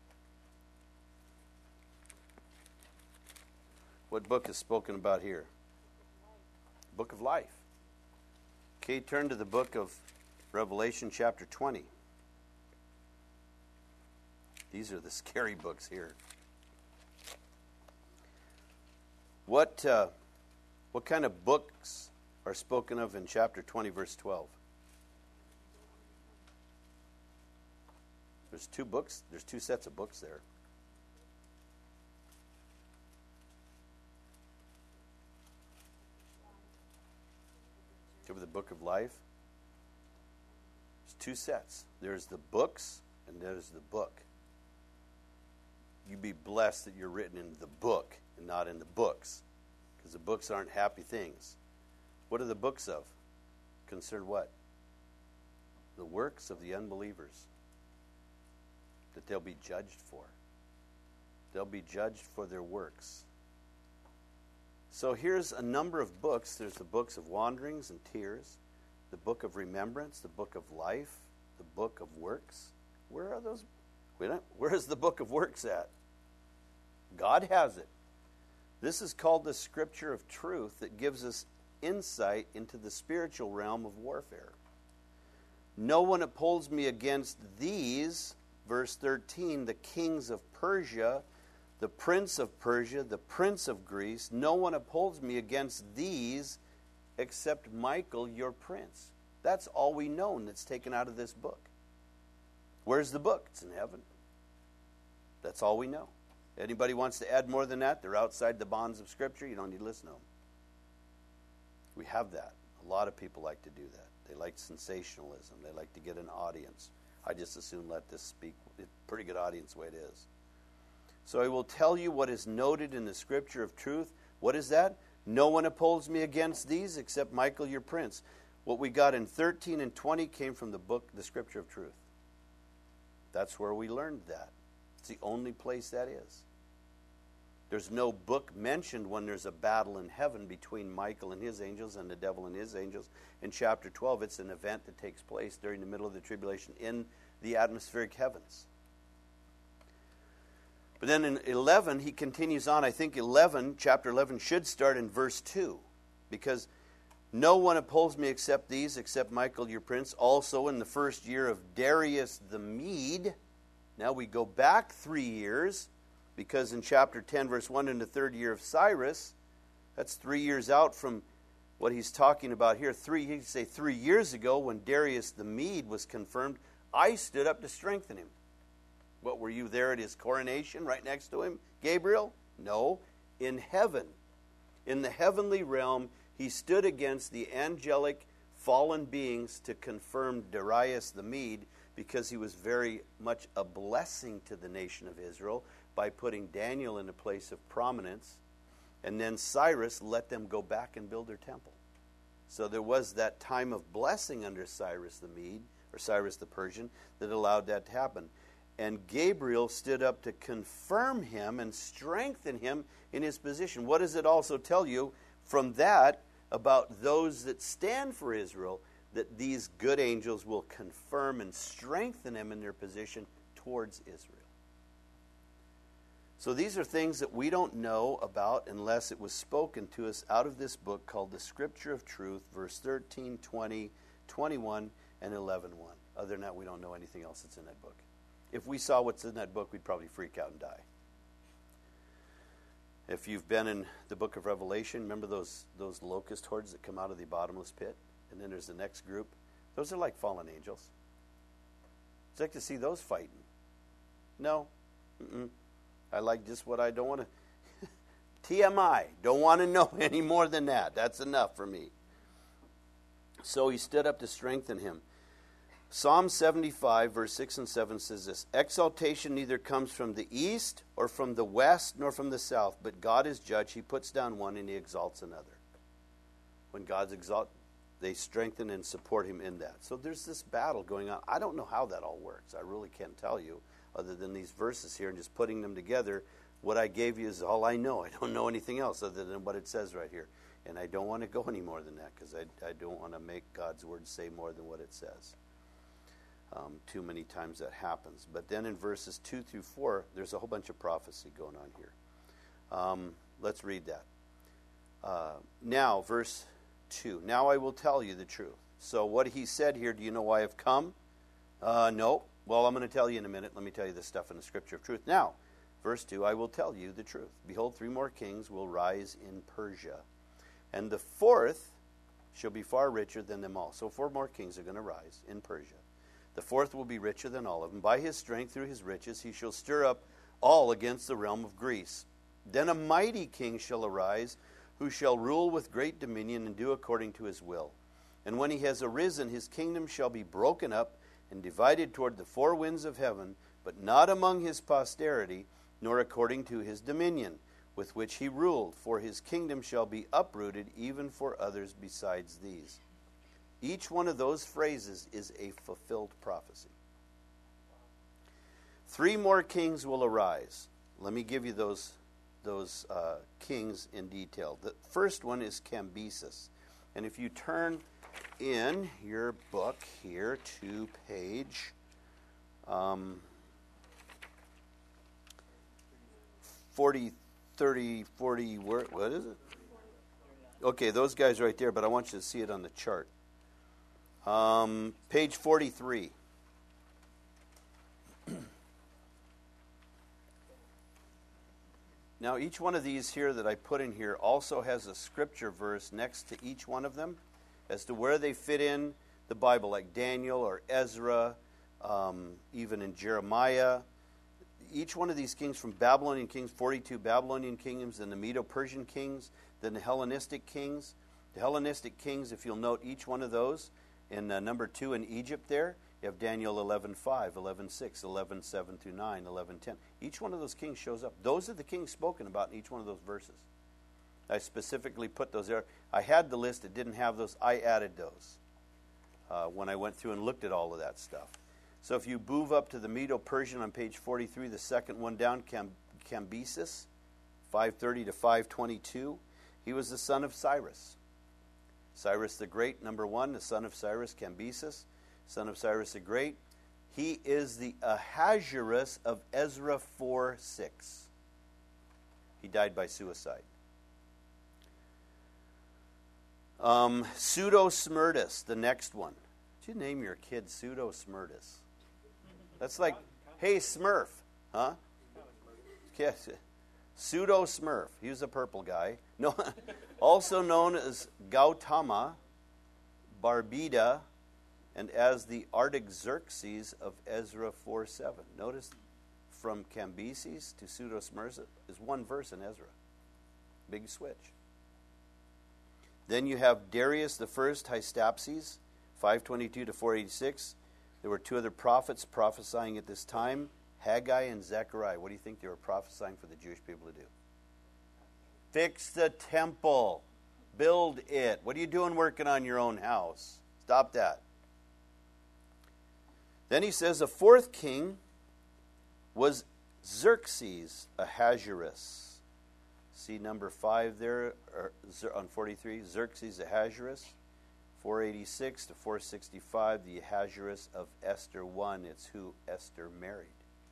What book is spoken about here? Book of life. Okay, turn to the book of Revelation chapter 20. These are the scary books here. What kind of books are spoken of in chapter 20, verse 12? There's two books. There's two sets of books there. Give the book of life. There's two sets. There's the books and there's the book. You be blessed that you're written in the book and not in the books, because the books aren't happy things. What are the books of? Concern what? The works of the unbelievers that they'll be judged for. They'll be judged for their works. So here's a number of books. There's the books of wanderings and tears, the book of remembrance, the book of life, the book of works. Where are those? Where is the book of works at? God has it. This is called the scripture of truth that gives us insight into the spiritual realm of warfare. No one upholds me against these, verse 13, the kings of Persia, the prince of Persia, the prince of Greece. No one upholds me against these except Michael, your prince. That's all we know that's taken out of this book. Where's the book? It's in heaven. That's all we know. Anybody wants to add more than that, they're outside the bonds of Scripture. You don't need to listen to them. We have that. A lot of people like to do that. They like sensationalism. They like to get an audience. I just as soon let this speak. It's a pretty good audience the way it is. So I will tell you what is noted in the scripture of truth. What is that? No one upholds me against these except Michael, your prince. What we got in 13 and 20 came from the book, the scripture of truth. That's where we learned that. It's the only place that is. There's no book mentioned when there's a battle in heaven between Michael and his angels and the devil and his angels. In chapter 12, it's an event that takes place during the middle of the tribulation in the atmospheric heavens. But then in 11, he continues on. I think chapter 11 should start in verse 2. Because no one upholds me except Michael, your prince. Also in the first year of Darius the Mede. Now we go back 3 years. Because in chapter 10, verse 1, in the third year of Cyrus, that's 3 years out from what he's talking about here. He'd say 3 years ago when Darius the Mede was confirmed, I stood up to strengthen him. What, were you there at his coronation right next to him, Gabriel? No, in heaven. In the heavenly realm, he stood against the angelic fallen beings to confirm Darius the Mede, because he was very much a blessing to the nation of Israel by putting Daniel in a place of prominence. And then Cyrus let them go back and build their temple. So there was that time of blessing under Cyrus the Mede, or Cyrus the Persian, that allowed that to happen. And Gabriel stood up to confirm him and strengthen him in his position. What does it also tell you from that about those that stand for Israel? That these good angels will confirm and strengthen them in their position towards Israel. So these are things that we don't know about unless it was spoken to us out of this book called the Scripture of Truth, verse 13, 20, 21, and 11:1. Other than that, we don't know anything else that's in that book. If we saw what's in that book, we'd probably freak out and die. If you've been in the book of Revelation, remember those locust hordes that come out of the bottomless pit? And then there's the next group. Those are like fallen angels. It's like to see those fighting. No. I like just what I don't want to. TMI. Don't want to know any more than that. That's enough for me. So he stood up to strengthen him. Psalm 75, verse 6 and 7 says this, exaltation neither comes from the east or from the west nor from the south, but God is judge. He puts down one and he exalts another. When God's exalted, they strengthen and support him in that. So there's this battle going on. I don't know how that all works. I really can't tell you other than these verses here and just putting them together. What I gave you is all I know. I don't know anything else other than what it says right here. And I don't want to go any more than that because I don't want to make God's word say more than what it says. Too many times that happens. But then in verses 2 through 4, there's a whole bunch of prophecy going on here. Let's read that. Now, verse 2. Now I will tell you the truth. So what he said here, do you know why I've come? No. Well, I'm going to tell you in a minute. Let me tell you this stuff in the scripture of truth. Now, verse 2, I will tell you the truth. Behold, 3 more kings will rise in Persia, and the 4th shall be far richer than them all. So 4 more kings are going to rise in Persia. The 4th will be richer than all of them. By his strength, through his riches, he shall stir up all against the realm of Greece. Then a mighty king shall arise, who shall rule with great dominion and do according to his will. And when he has arisen, his kingdom shall be broken up and divided toward the 4 winds of heaven, but not among his posterity, nor according to his dominion, with which he ruled. For his kingdom shall be uprooted even for others besides these. Each one of those phrases is a fulfilled prophecy. 3 more kings will arise. Let me give you those kings in detail. The first one is Cambyses. And if you turn in your book here to page 40, 30, 40, what is it? Okay, those guys right there, but I want you to see it on the chart. Page 43. Now, each one of these here that I put in here also has a scripture verse next to each one of them as to where they fit in the Bible, like Daniel or Ezra, even in Jeremiah. Each one of these kings, from Babylonian kings, 42 Babylonian kingdoms, then the Medo-Persian kings, then the Hellenistic kings. The Hellenistic kings, if you'll note each one of those, in number 2 in Egypt there, you have Daniel 11:5, 11:6, 11:7 through 9, 11:10. Each one of those kings shows up. Those are the kings spoken about in each one of those verses. I specifically put those there. I had the list. It didn't have those. I added those when I went through and looked at all of that stuff. So if you move up to the Medo-Persian on page 43, the second one down, Cambyses, 530 to 522, he was the son of Cyrus. Cyrus the Great, number 1, the son of Cyrus, Cambyses, son of Cyrus the Great. He is the Ahasuerus of Ezra 4:6. He died by suicide. Pseudo-Smyrtus, the next one. Did you name your kid Pseudo-Smyrtus? That's like, hey, Smurf. Huh? Yes. Pseudo-Smurf. He was a purple guy. No, also known as Gautama, Barbida, and as the Artaxerxes of Ezra 4:7. Notice from Cambyses to Pseudo-Smyrtus is one verse in Ezra. Big switch. Then you have Darius the First, Hystaspes, 522 to 486. There were 2 other prophets prophesying at this time, Haggai and Zechariah. What do you think they were prophesying for the Jewish people to do? Fix the temple. Build it. What are you doing working on your own house? Stop that. Then he says a 4th king was Xerxes, Ahasuerus. See number 5 there on 43, Xerxes, Ahasuerus. 486 to 465, the Ahasuerus of Esther 1. It's who Esther married.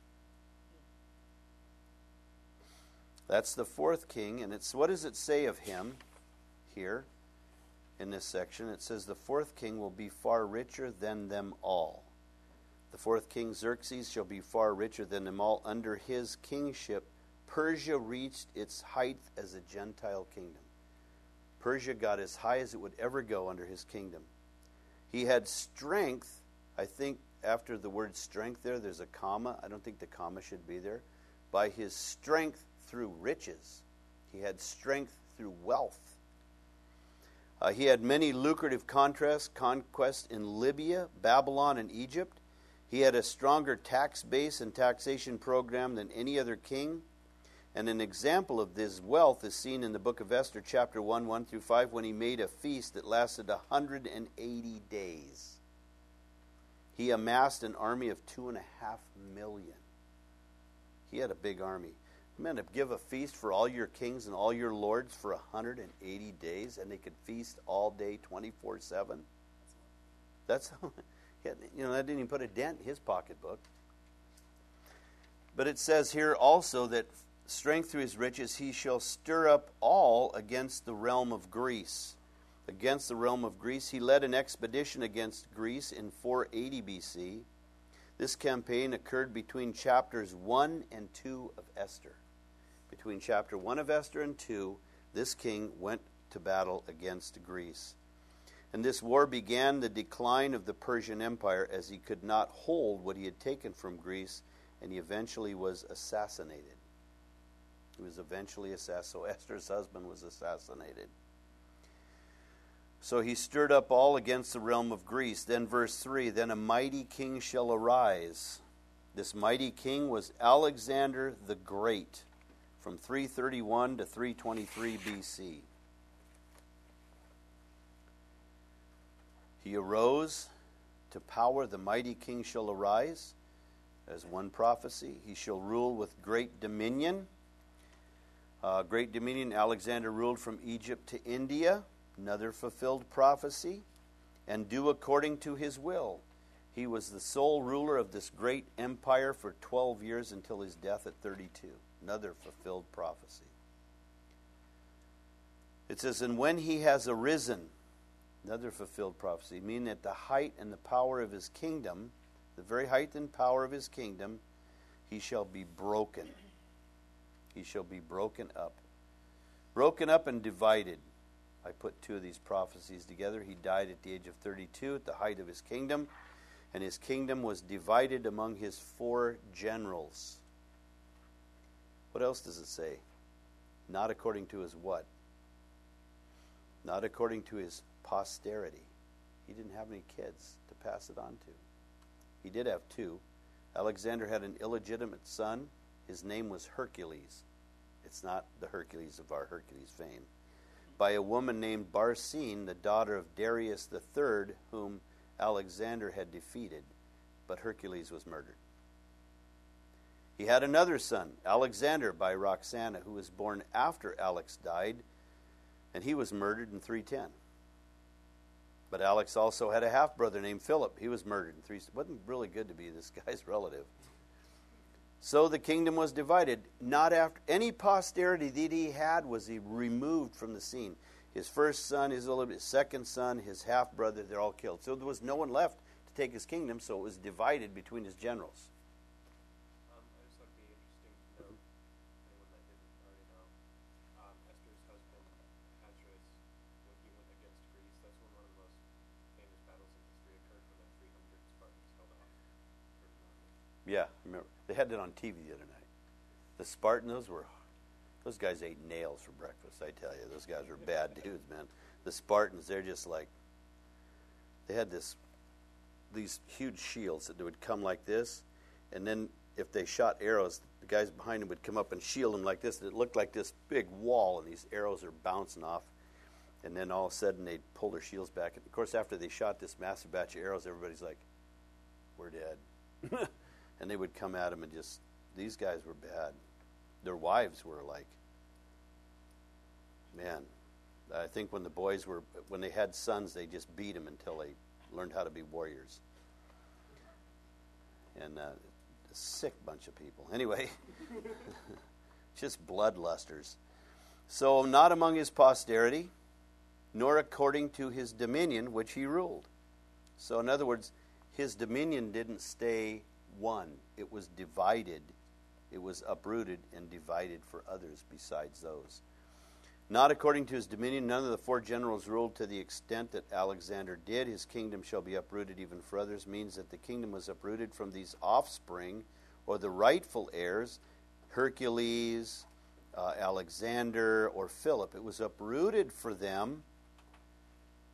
That's the 4th king, and it's what does it say of him here in this section? It says the 4th king will be far richer than them all. The 4th king, Xerxes, shall be far richer than them all. Under his kingship, Persia reached its height as a Gentile kingdom. Persia got as high as it would ever go under his kingdom. He had strength. I think after the word strength there's a comma. I don't think the comma should be there. By his strength through riches. He had strength through wealth. He had many lucrative conquests in Libya, Babylon, and Egypt. He had a stronger tax base and taxation program than any other king. And an example of this wealth is seen in the book of Esther, chapter 1, 1 through 5, when he made a feast that lasted 180 days. He amassed an army of 2.5 million. He had a big army. Man, to give a feast for all your kings and all your lords for 180 days, and they could feast all day 24/7. That's, that didn't even put a dent in his pocketbook. But it says here also that strength through his riches, he shall stir up all against the realm of Greece. Against the realm of Greece, he led an expedition against Greece in 480 BC. This campaign occurred between chapters 1 and 2 of Esther. Between chapter 1 of Esther and 2, this king went to battle against Greece. And this war began the decline of the Persian Empire, as he could not hold what he had taken from Greece, and he eventually was assassinated. He was eventually assassinated. So Esther's husband was assassinated. So he stirred up all against the realm of Greece. Then verse 3, then a mighty king shall arise. This mighty king was Alexander the Great, from 331 to 323 BC. He arose to power. The mighty king shall arise. As one prophecy, he shall rule with great dominion. Great dominion, Alexander ruled from Egypt to India. Another fulfilled prophecy. And do according to his will. He was the sole ruler of this great empire for 12 years until his death at 32. Another fulfilled prophecy. It says, and when he has arisen, another fulfilled prophecy, meaning at the height and the power of his kingdom, the very height and power of his kingdom, he shall be broken. He shall be broken up. Broken up and divided. I put two of these prophecies together. He died at the age of 32 at the height of his kingdom, and his kingdom was divided among his 4 generals. What else does it say? Not according to his what? Not according to his posterity. He didn't have any kids to pass it on to. He did have 2. Alexander had an illegitimate son. His name was Hercules. It's not the Hercules of our Hercules fame. By a woman named Barsine, the daughter of Darius III, whom Alexander had defeated, but Hercules was murdered. He had another son, Alexander, by Roxana, who was born after Alex died, and he was murdered in 310. But Alex also had a half-brother named Philip. He was murdered in 310. It wasn't really good to be this guy's relative. So the kingdom was divided. Not after any posterity that he had was he removed from the scene. His first son, his second son, his half-brother, they're all killed. So there was no one left to take his kingdom, so it was divided between his generals. I just thought it'd be interesting to know, anyone that didn't already know, Esther's husband, Ahasuerus, when he went against Greece, that's when one of the most famous battles in history occurred, when the 300 Spartans held off Persian army. Yeah, remember. They had it on TV the other night. The Spartans, those guys ate nails for breakfast, I tell you. Those guys were bad dudes, man. The Spartans, they're just like, they had these huge shields that would come like this, and then if they shot arrows, the guys behind them would come up and shield them like this, and it looked like this big wall, and these arrows are bouncing off, and then all of a sudden they'd pull their shields back. And of course, after they shot this massive batch of arrows, everybody's like, we're dead. And they would come at them and just, these guys were bad. Their wives were like, man, I think when they had sons, they just beat them until they learned how to be warriors. And a sick bunch of people. Anyway, just bloodlusters. So not among his posterity, nor according to his dominion, which he ruled. So in other words, his dominion didn't stay one. It was divided. It was uprooted and divided for others besides those. Not according to his dominion, none of the 4 generals ruled to the extent that Alexander did. His kingdom shall be uprooted even for others, means that the kingdom was uprooted from these offspring, or the rightful heirs, Hercules, Alexander, or Philip. It was uprooted for them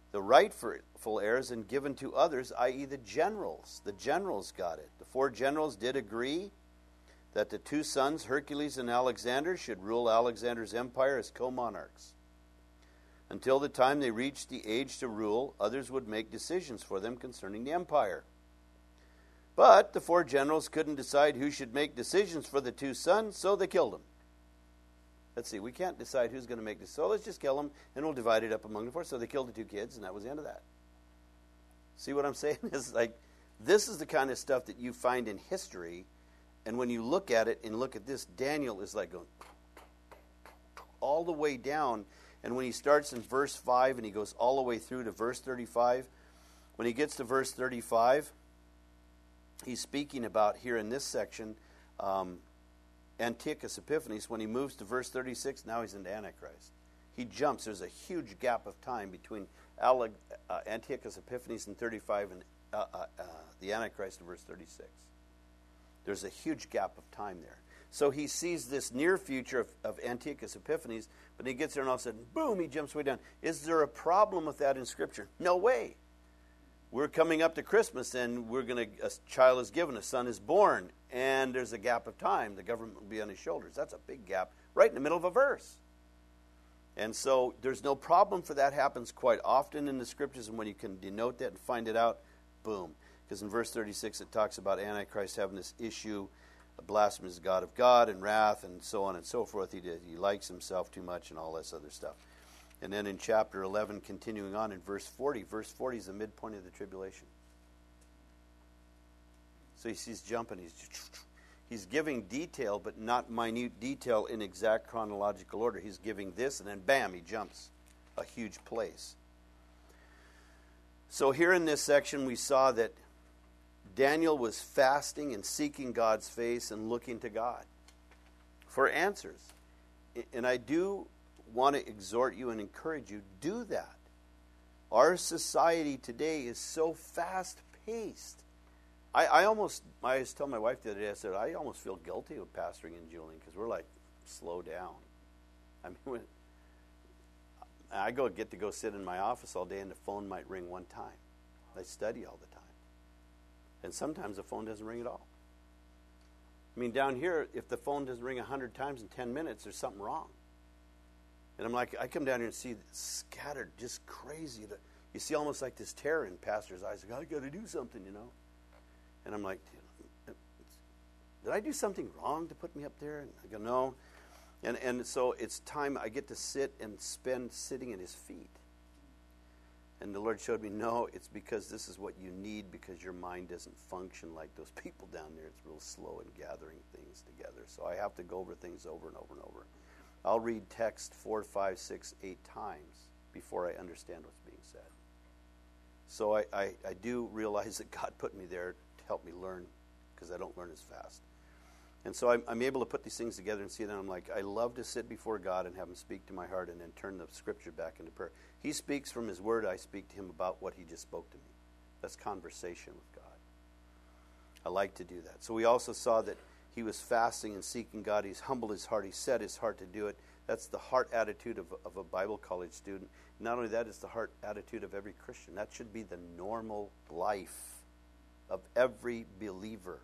the rightful heirs and given to others, i.e. the generals. The generals got it. The 4 generals did agree that the 2 sons, Hercules and Alexander, should rule Alexander's empire as co-monarchs. Until the time they reached the age to rule, others would make decisions for them concerning the empire. But the 4 generals couldn't decide who should make decisions for the 2 sons, so they killed them. Let's see, we can't decide who's going to make this, so let's just kill them, and we'll divide it up among the 4. So they killed the 2 kids, and that was the end of that. See what I'm saying? It's like, this is the kind of stuff that you find in history, and when you look at it and look at this, Daniel is like going all the way down. And when he starts in verse 5 and he goes all the way through to verse 35, when he gets to verse 35, he's speaking about here in this section Antiochus Epiphanes. When he moves to verse 36, now he's into Antichrist. He jumps. There's a huge gap of time between Antiochus Epiphanes in 35 and the Antichrist in verse 36. There's a huge gap of time there. So he sees this near future of Antiochus Epiphanes, but he gets there and all of a sudden, boom, he jumps way down. Is there a problem with that in Scripture? No way. We're coming up to Christmas, and a child is given, a son is born, and there's a gap of time. The government will be on his shoulders. That's a big gap right in the middle of a verse. And so there's no problem for that. Happens quite often in the Scriptures, and when you can denote that and find it out, boom. Because in verse 36 it talks about Antichrist having this issue, blasphemies the God of God, and wrath, and so on and so forth. He likes himself too much and all this other stuff. And then in chapter 11, continuing on in verse 40 is the midpoint of the tribulation. So he's jumping. He's giving detail, but not minute detail in exact chronological order. He's giving this, and then bam, he jumps a huge place. So here in this section, we saw that Daniel was fasting and seeking God's face and looking to God for answers. And I do want to exhort you and encourage you, do that. Our society today is so fast-paced. I was telling my wife the other day, I said, I almost feel guilty of pastoring in Julian because we're like, slow down. I mean, I get to go sit in my office all day and the phone might ring one time. I study all the time. And sometimes the phone doesn't ring at all. I mean, down here, if the phone doesn't ring 100 times in 10 minutes, there's something wrong. And I'm like, I come down here and see scattered, just crazy. You see almost like this terror in pastors' eyes. Like, I got to do something, you know. And I'm like, did I do something wrong to put me up there? And I go, no. And so it's time I get to sit and spend sitting at his feet. And the Lord showed me, no, it's because this is what you need because your mind doesn't function like those people down there. It's real slow in gathering things together. So I have to go over things over and over and over. I'll read text 4, 5, 6, 8 times before I understand what's being said. So I do realize that God put me there to help me learn because I don't learn as fast. And so I'm able to put these things together and see that I'm like, I love to sit before God and have him speak to my heart and then turn the Scripture back into prayer. He speaks from his word. I speak to him about what he just spoke to me. That's conversation with God. I like to do that. So we also saw that he was fasting and seeking God. He's humbled his heart. He set his heart to do it. That's the heart attitude of a Bible college student. Not only that, it's the heart attitude of every Christian. That should be the normal life of every believer.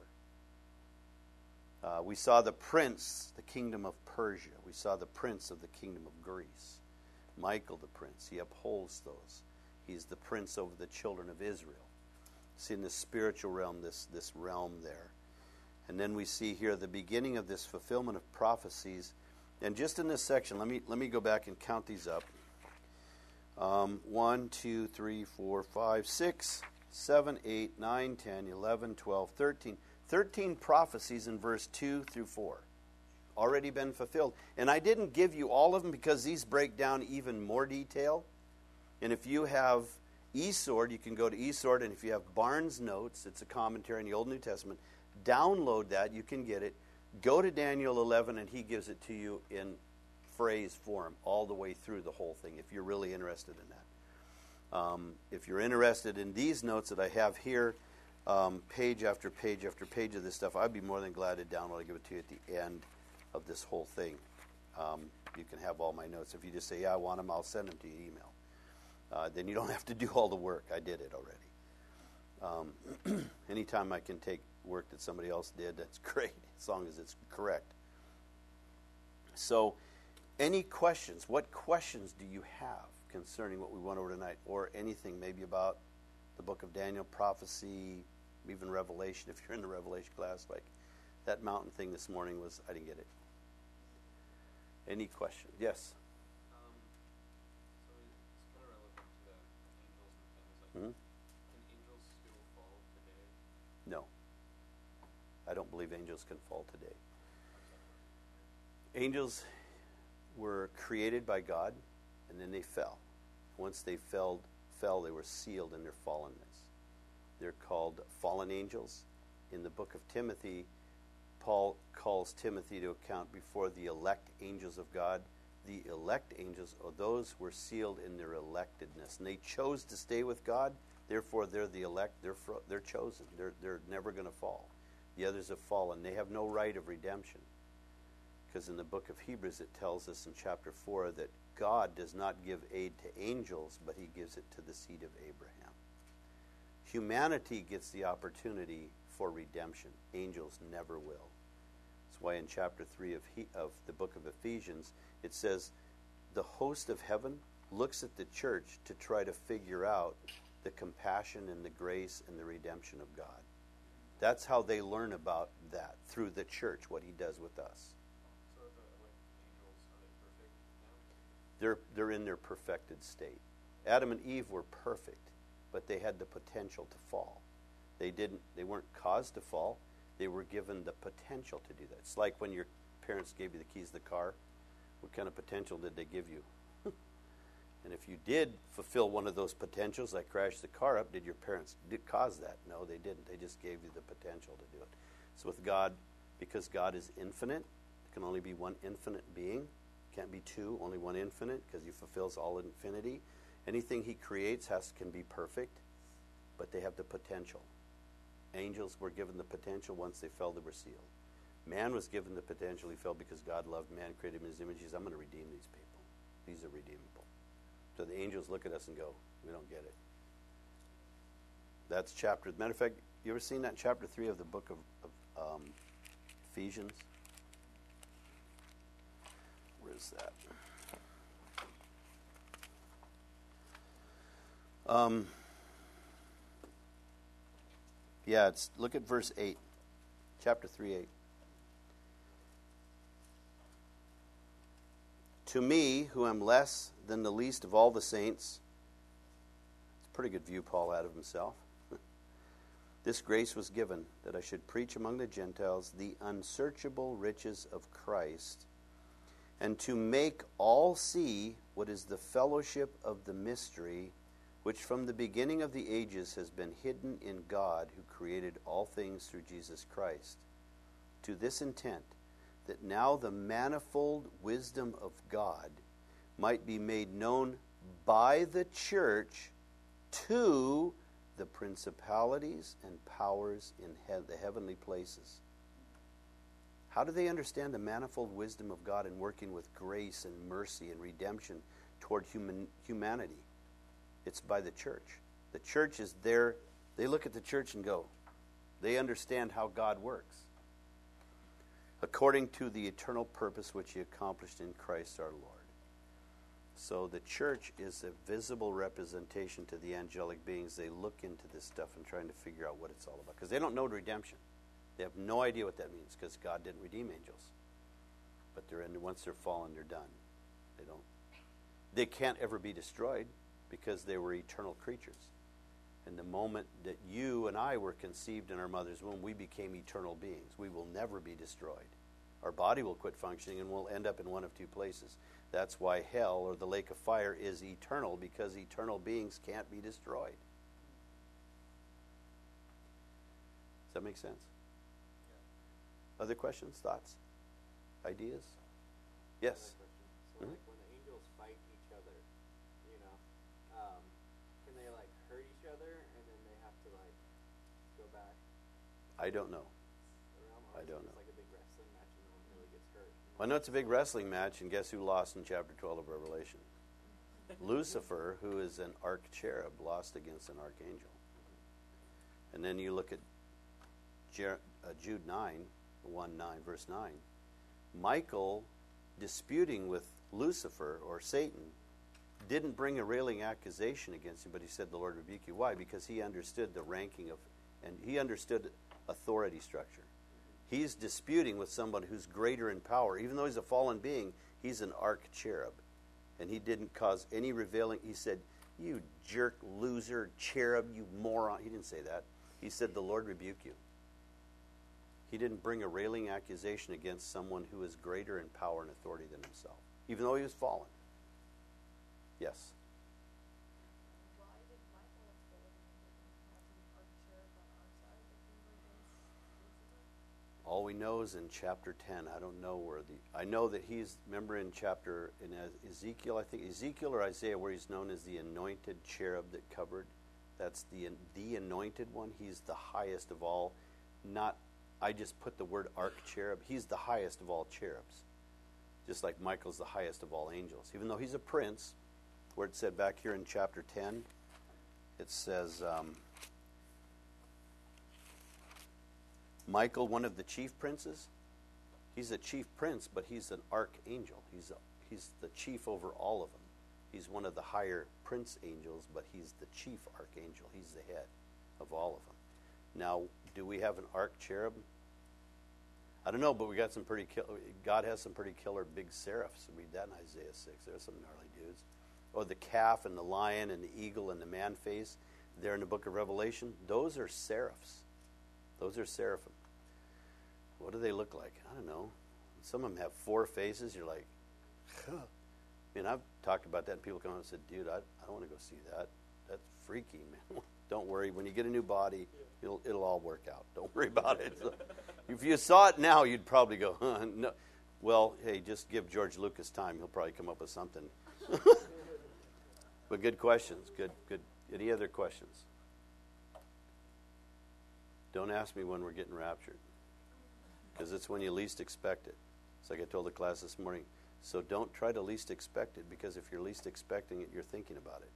We saw the prince, the kingdom of Persia. We saw the prince of the kingdom of Greece. Michael the prince, he upholds those. He's the prince over the children of Israel. See, in the spiritual realm, this realm there. And then we see here the beginning of this fulfillment of prophecies. And just in this section, let me go back and count these up. 1, 2, 3, 4, 5, 6, 7, 8, 9, 10, 11, 12, 13. 13 prophecies in verse 2 through 4. Already been fulfilled. And I didn't give you all of them because these break down even more detail. And if you have eSword, you can go to eSword. And if you have Barnes Notes, it's a commentary in the Old New Testament, download that. You can get it. Go to Daniel 11 and he gives it to you in phrase form all the way through the whole thing if you're really interested in that. If you're interested in these notes that I have here, page after page after page of this stuff, I'd be more than glad to download and give it to you at the end of this whole thing. You can have all my notes. If you just say, yeah, I want them, I'll send them to you email. then you don't have to do all the work. I did it already. Anytime I can take work that somebody else did, that's great, as long as it's correct. So, any questions? What questions do you have concerning what we went over tonight, or anything maybe about the book of Daniel, prophecy, even Revelation? If you're in the Revelation class, like that mountain thing this morning was, I didn't get it. Any question? Yes? So it's kind of relevant to the angels and things. Like, Hmm? can angels still fall today? No. I don't believe angels can fall today. Angels were created by God, and then they fell. Once they fell, they were sealed in their fallenness. They're called fallen angels. In the book of Timothy, Paul calls Timothy to account before the elect angels of God. The elect angels, or those were sealed in their electedness, and they chose to stay with God. Therefore, they're the elect. They're chosen. They're never going to fall. The others have fallen. They have no right of redemption, because in the book of Hebrews it tells us in chapter 4 that God does not give aid to angels, but he gives it to the seed of Abraham. Humanity gets the opportunity for redemption. Angels never will. That's why in chapter 3 of the book of Ephesians it says the host of heaven looks at the church to try to figure out the compassion and the grace and the redemption of God. That's how they learn about that, through the church, what he does with us. So the elect angels, are they perfect now? They're in their perfected state. Adam and Eve were perfect, but they had the potential to fall. They weren't caused to fall. They were given the potential to do that. It's like when your parents gave you the keys to the car. What kind of potential did they give you? And if you did fulfill one of those potentials, like crash the car up, did your parents cause that? No, they didn't. They just gave you the potential to do it. So with God, because God is infinite, there can only be one infinite being. Can't be two, only one infinite, because he fulfills all infinity. Anything he creates can be perfect, but they have the potential. Angels were given the potential. Once they fell, they were sealed. Man was given the potential. He fell because God loved man, created him in his image. He says, I'm going to redeem these people. These are redeemable. So the angels look at us and go, we don't get it. That's chapter. Matter of fact, you ever seen that in chapter 3 of the book of Ephesians? Where is that? Look at verse 8. Chapter 3:8. To me, who am less than the least of all the saints, it's a pretty good view Paul had of himself. This grace was given, that I should preach among the Gentiles the unsearchable riches of Christ, and to make all see what is the fellowship of the mystery, which from the beginning of the ages has been hidden in God, who created all things through Jesus Christ, to this intent, that now the manifold wisdom of God might be made known by the church to the principalities and powers in the heavenly places. How do they understand the manifold wisdom of God in working with grace and mercy and redemption toward humanity? It's by the church. The church is there. They look at the church and go, they understand how God works, according to the eternal purpose which he accomplished in Christ our Lord. So the church is a visible representation to the angelic beings. They look into this stuff and trying to figure out what it's all about, because they don't know redemption. They have no idea what that means, because God didn't redeem angels. But once they're fallen, they're done. They can't ever be destroyed, because they were eternal creatures. And the moment that you and I were conceived in our mother's womb, we became eternal beings. We will never be destroyed. Our body will quit functioning and we'll end up in one of two places. That's why hell, or the lake of fire, is eternal, because eternal beings can't be destroyed. Does that make sense? Yeah. Other questions, thoughts, ideas? Yes? So like when the angels fight each other, can they like hurt each other and then they have to like go back? I don't know. I don't know. It's like a big wrestling match and no one really gets hurt. I know it's a big wrestling match, and guess who lost in chapter 12 of Revelation? Lucifer, who is an arch-cherub, lost against an archangel. And then you look at Jude 9, 1:9, verse 9. Michael, disputing with Lucifer, or Satan, didn't bring a railing accusation against him, but he said, the Lord rebuke you. Why? Because he understood the ranking of, and he understood authority structure. He's disputing with someone who's greater in power. Even though he's a fallen being, he's an arch-cherub. And he didn't cause any revealing. He said, you jerk, loser, cherub, you moron. He didn't say that. He said, the Lord rebuke you. He didn't bring a railing accusation against someone who is greater in power and authority than himself, even though he was fallen. Yes? Why did Michael have an arch-cherub on our side if we were against Lucifer? All we know is in chapter 10. I don't know where I know that he's, remember in Ezekiel, I think, Ezekiel or Isaiah, where he's known as the anointed cherub that covered. That's the anointed one. He's the highest of all. I just put the word arch-cherub. He's the highest of all cherubs. Just like Michael's the highest of all angels. Even though he's a prince, where it said back here in chapter 10, it says, Michael, one of the chief princes, he's a chief prince, but he's an archangel. He's the chief over all of them. He's one of the higher prince angels, but he's the chief archangel. He's the head of all of them. Now, do we have an arch-cherub? I don't know, but we got some pretty God has some pretty killer big seraphs. Read that in Isaiah 6. There's some gnarly dudes. Or the calf and the lion and the eagle and the man face there in the book of Revelation. Those are seraphs. Those are seraphim. What do they look like? I don't know. Some of them have 4 faces. You're like, huh. I mean, I've talked about that, and people come out and said, dude, I don't want to go see that. That's freaky, man. Don't worry. When you get a new body, it'll all work out. Don't worry about it. So, if you saw it now, you'd probably go, huh, no. Well, hey, just give George Lucas time. He'll probably come up with something. But good questions. Good. Any other questions? Don't ask me when we're getting raptured, because it's when you least expect it. It's like I told the class this morning. So don't try to least expect it, because if you're least expecting it, you're thinking about it.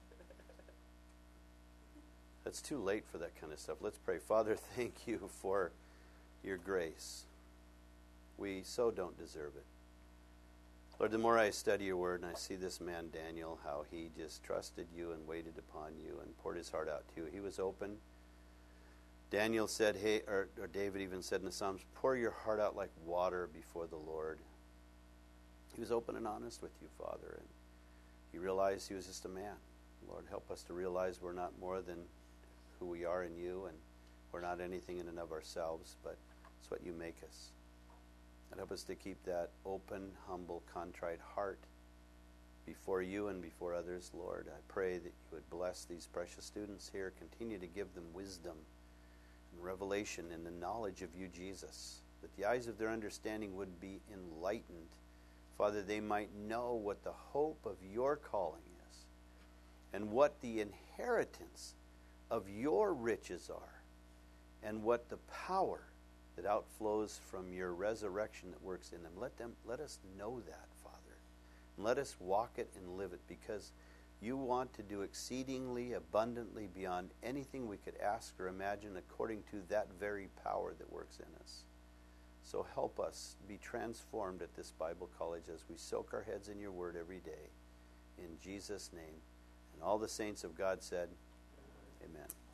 It's too late for that kind of stuff. Let's pray. Father, thank you for your grace. We so don't deserve it. Lord, the more I study your word and I see this man, Daniel, how he just trusted you and waited upon you and poured his heart out to you. He was open. Daniel said, hey, or David even said in the Psalms, pour your heart out like water before the Lord. He was open and honest with you, Father, and he realized he was just a man. Lord, help us to realize we're not more than who we are in you, and we're not anything in and of ourselves, but it's what you make us. And help us to keep that open, humble, contrite heart before you and before others, Lord. I pray that you would bless these precious students here, continue to give them wisdom and revelation and the knowledge of you, Jesus, that the eyes of their understanding would be enlightened. Father, they might know what the hope of your calling is and what the inheritance of your riches are and what the power that outflows from your resurrection that works in them. Let us know that, Father. And let us walk it and live it, because you want to do exceedingly abundantly beyond anything we could ask or imagine, according to that very power that works in us. So help us be transformed at this Bible college as we soak our heads in your word every day. In Jesus' name. And all the saints of God said, amen.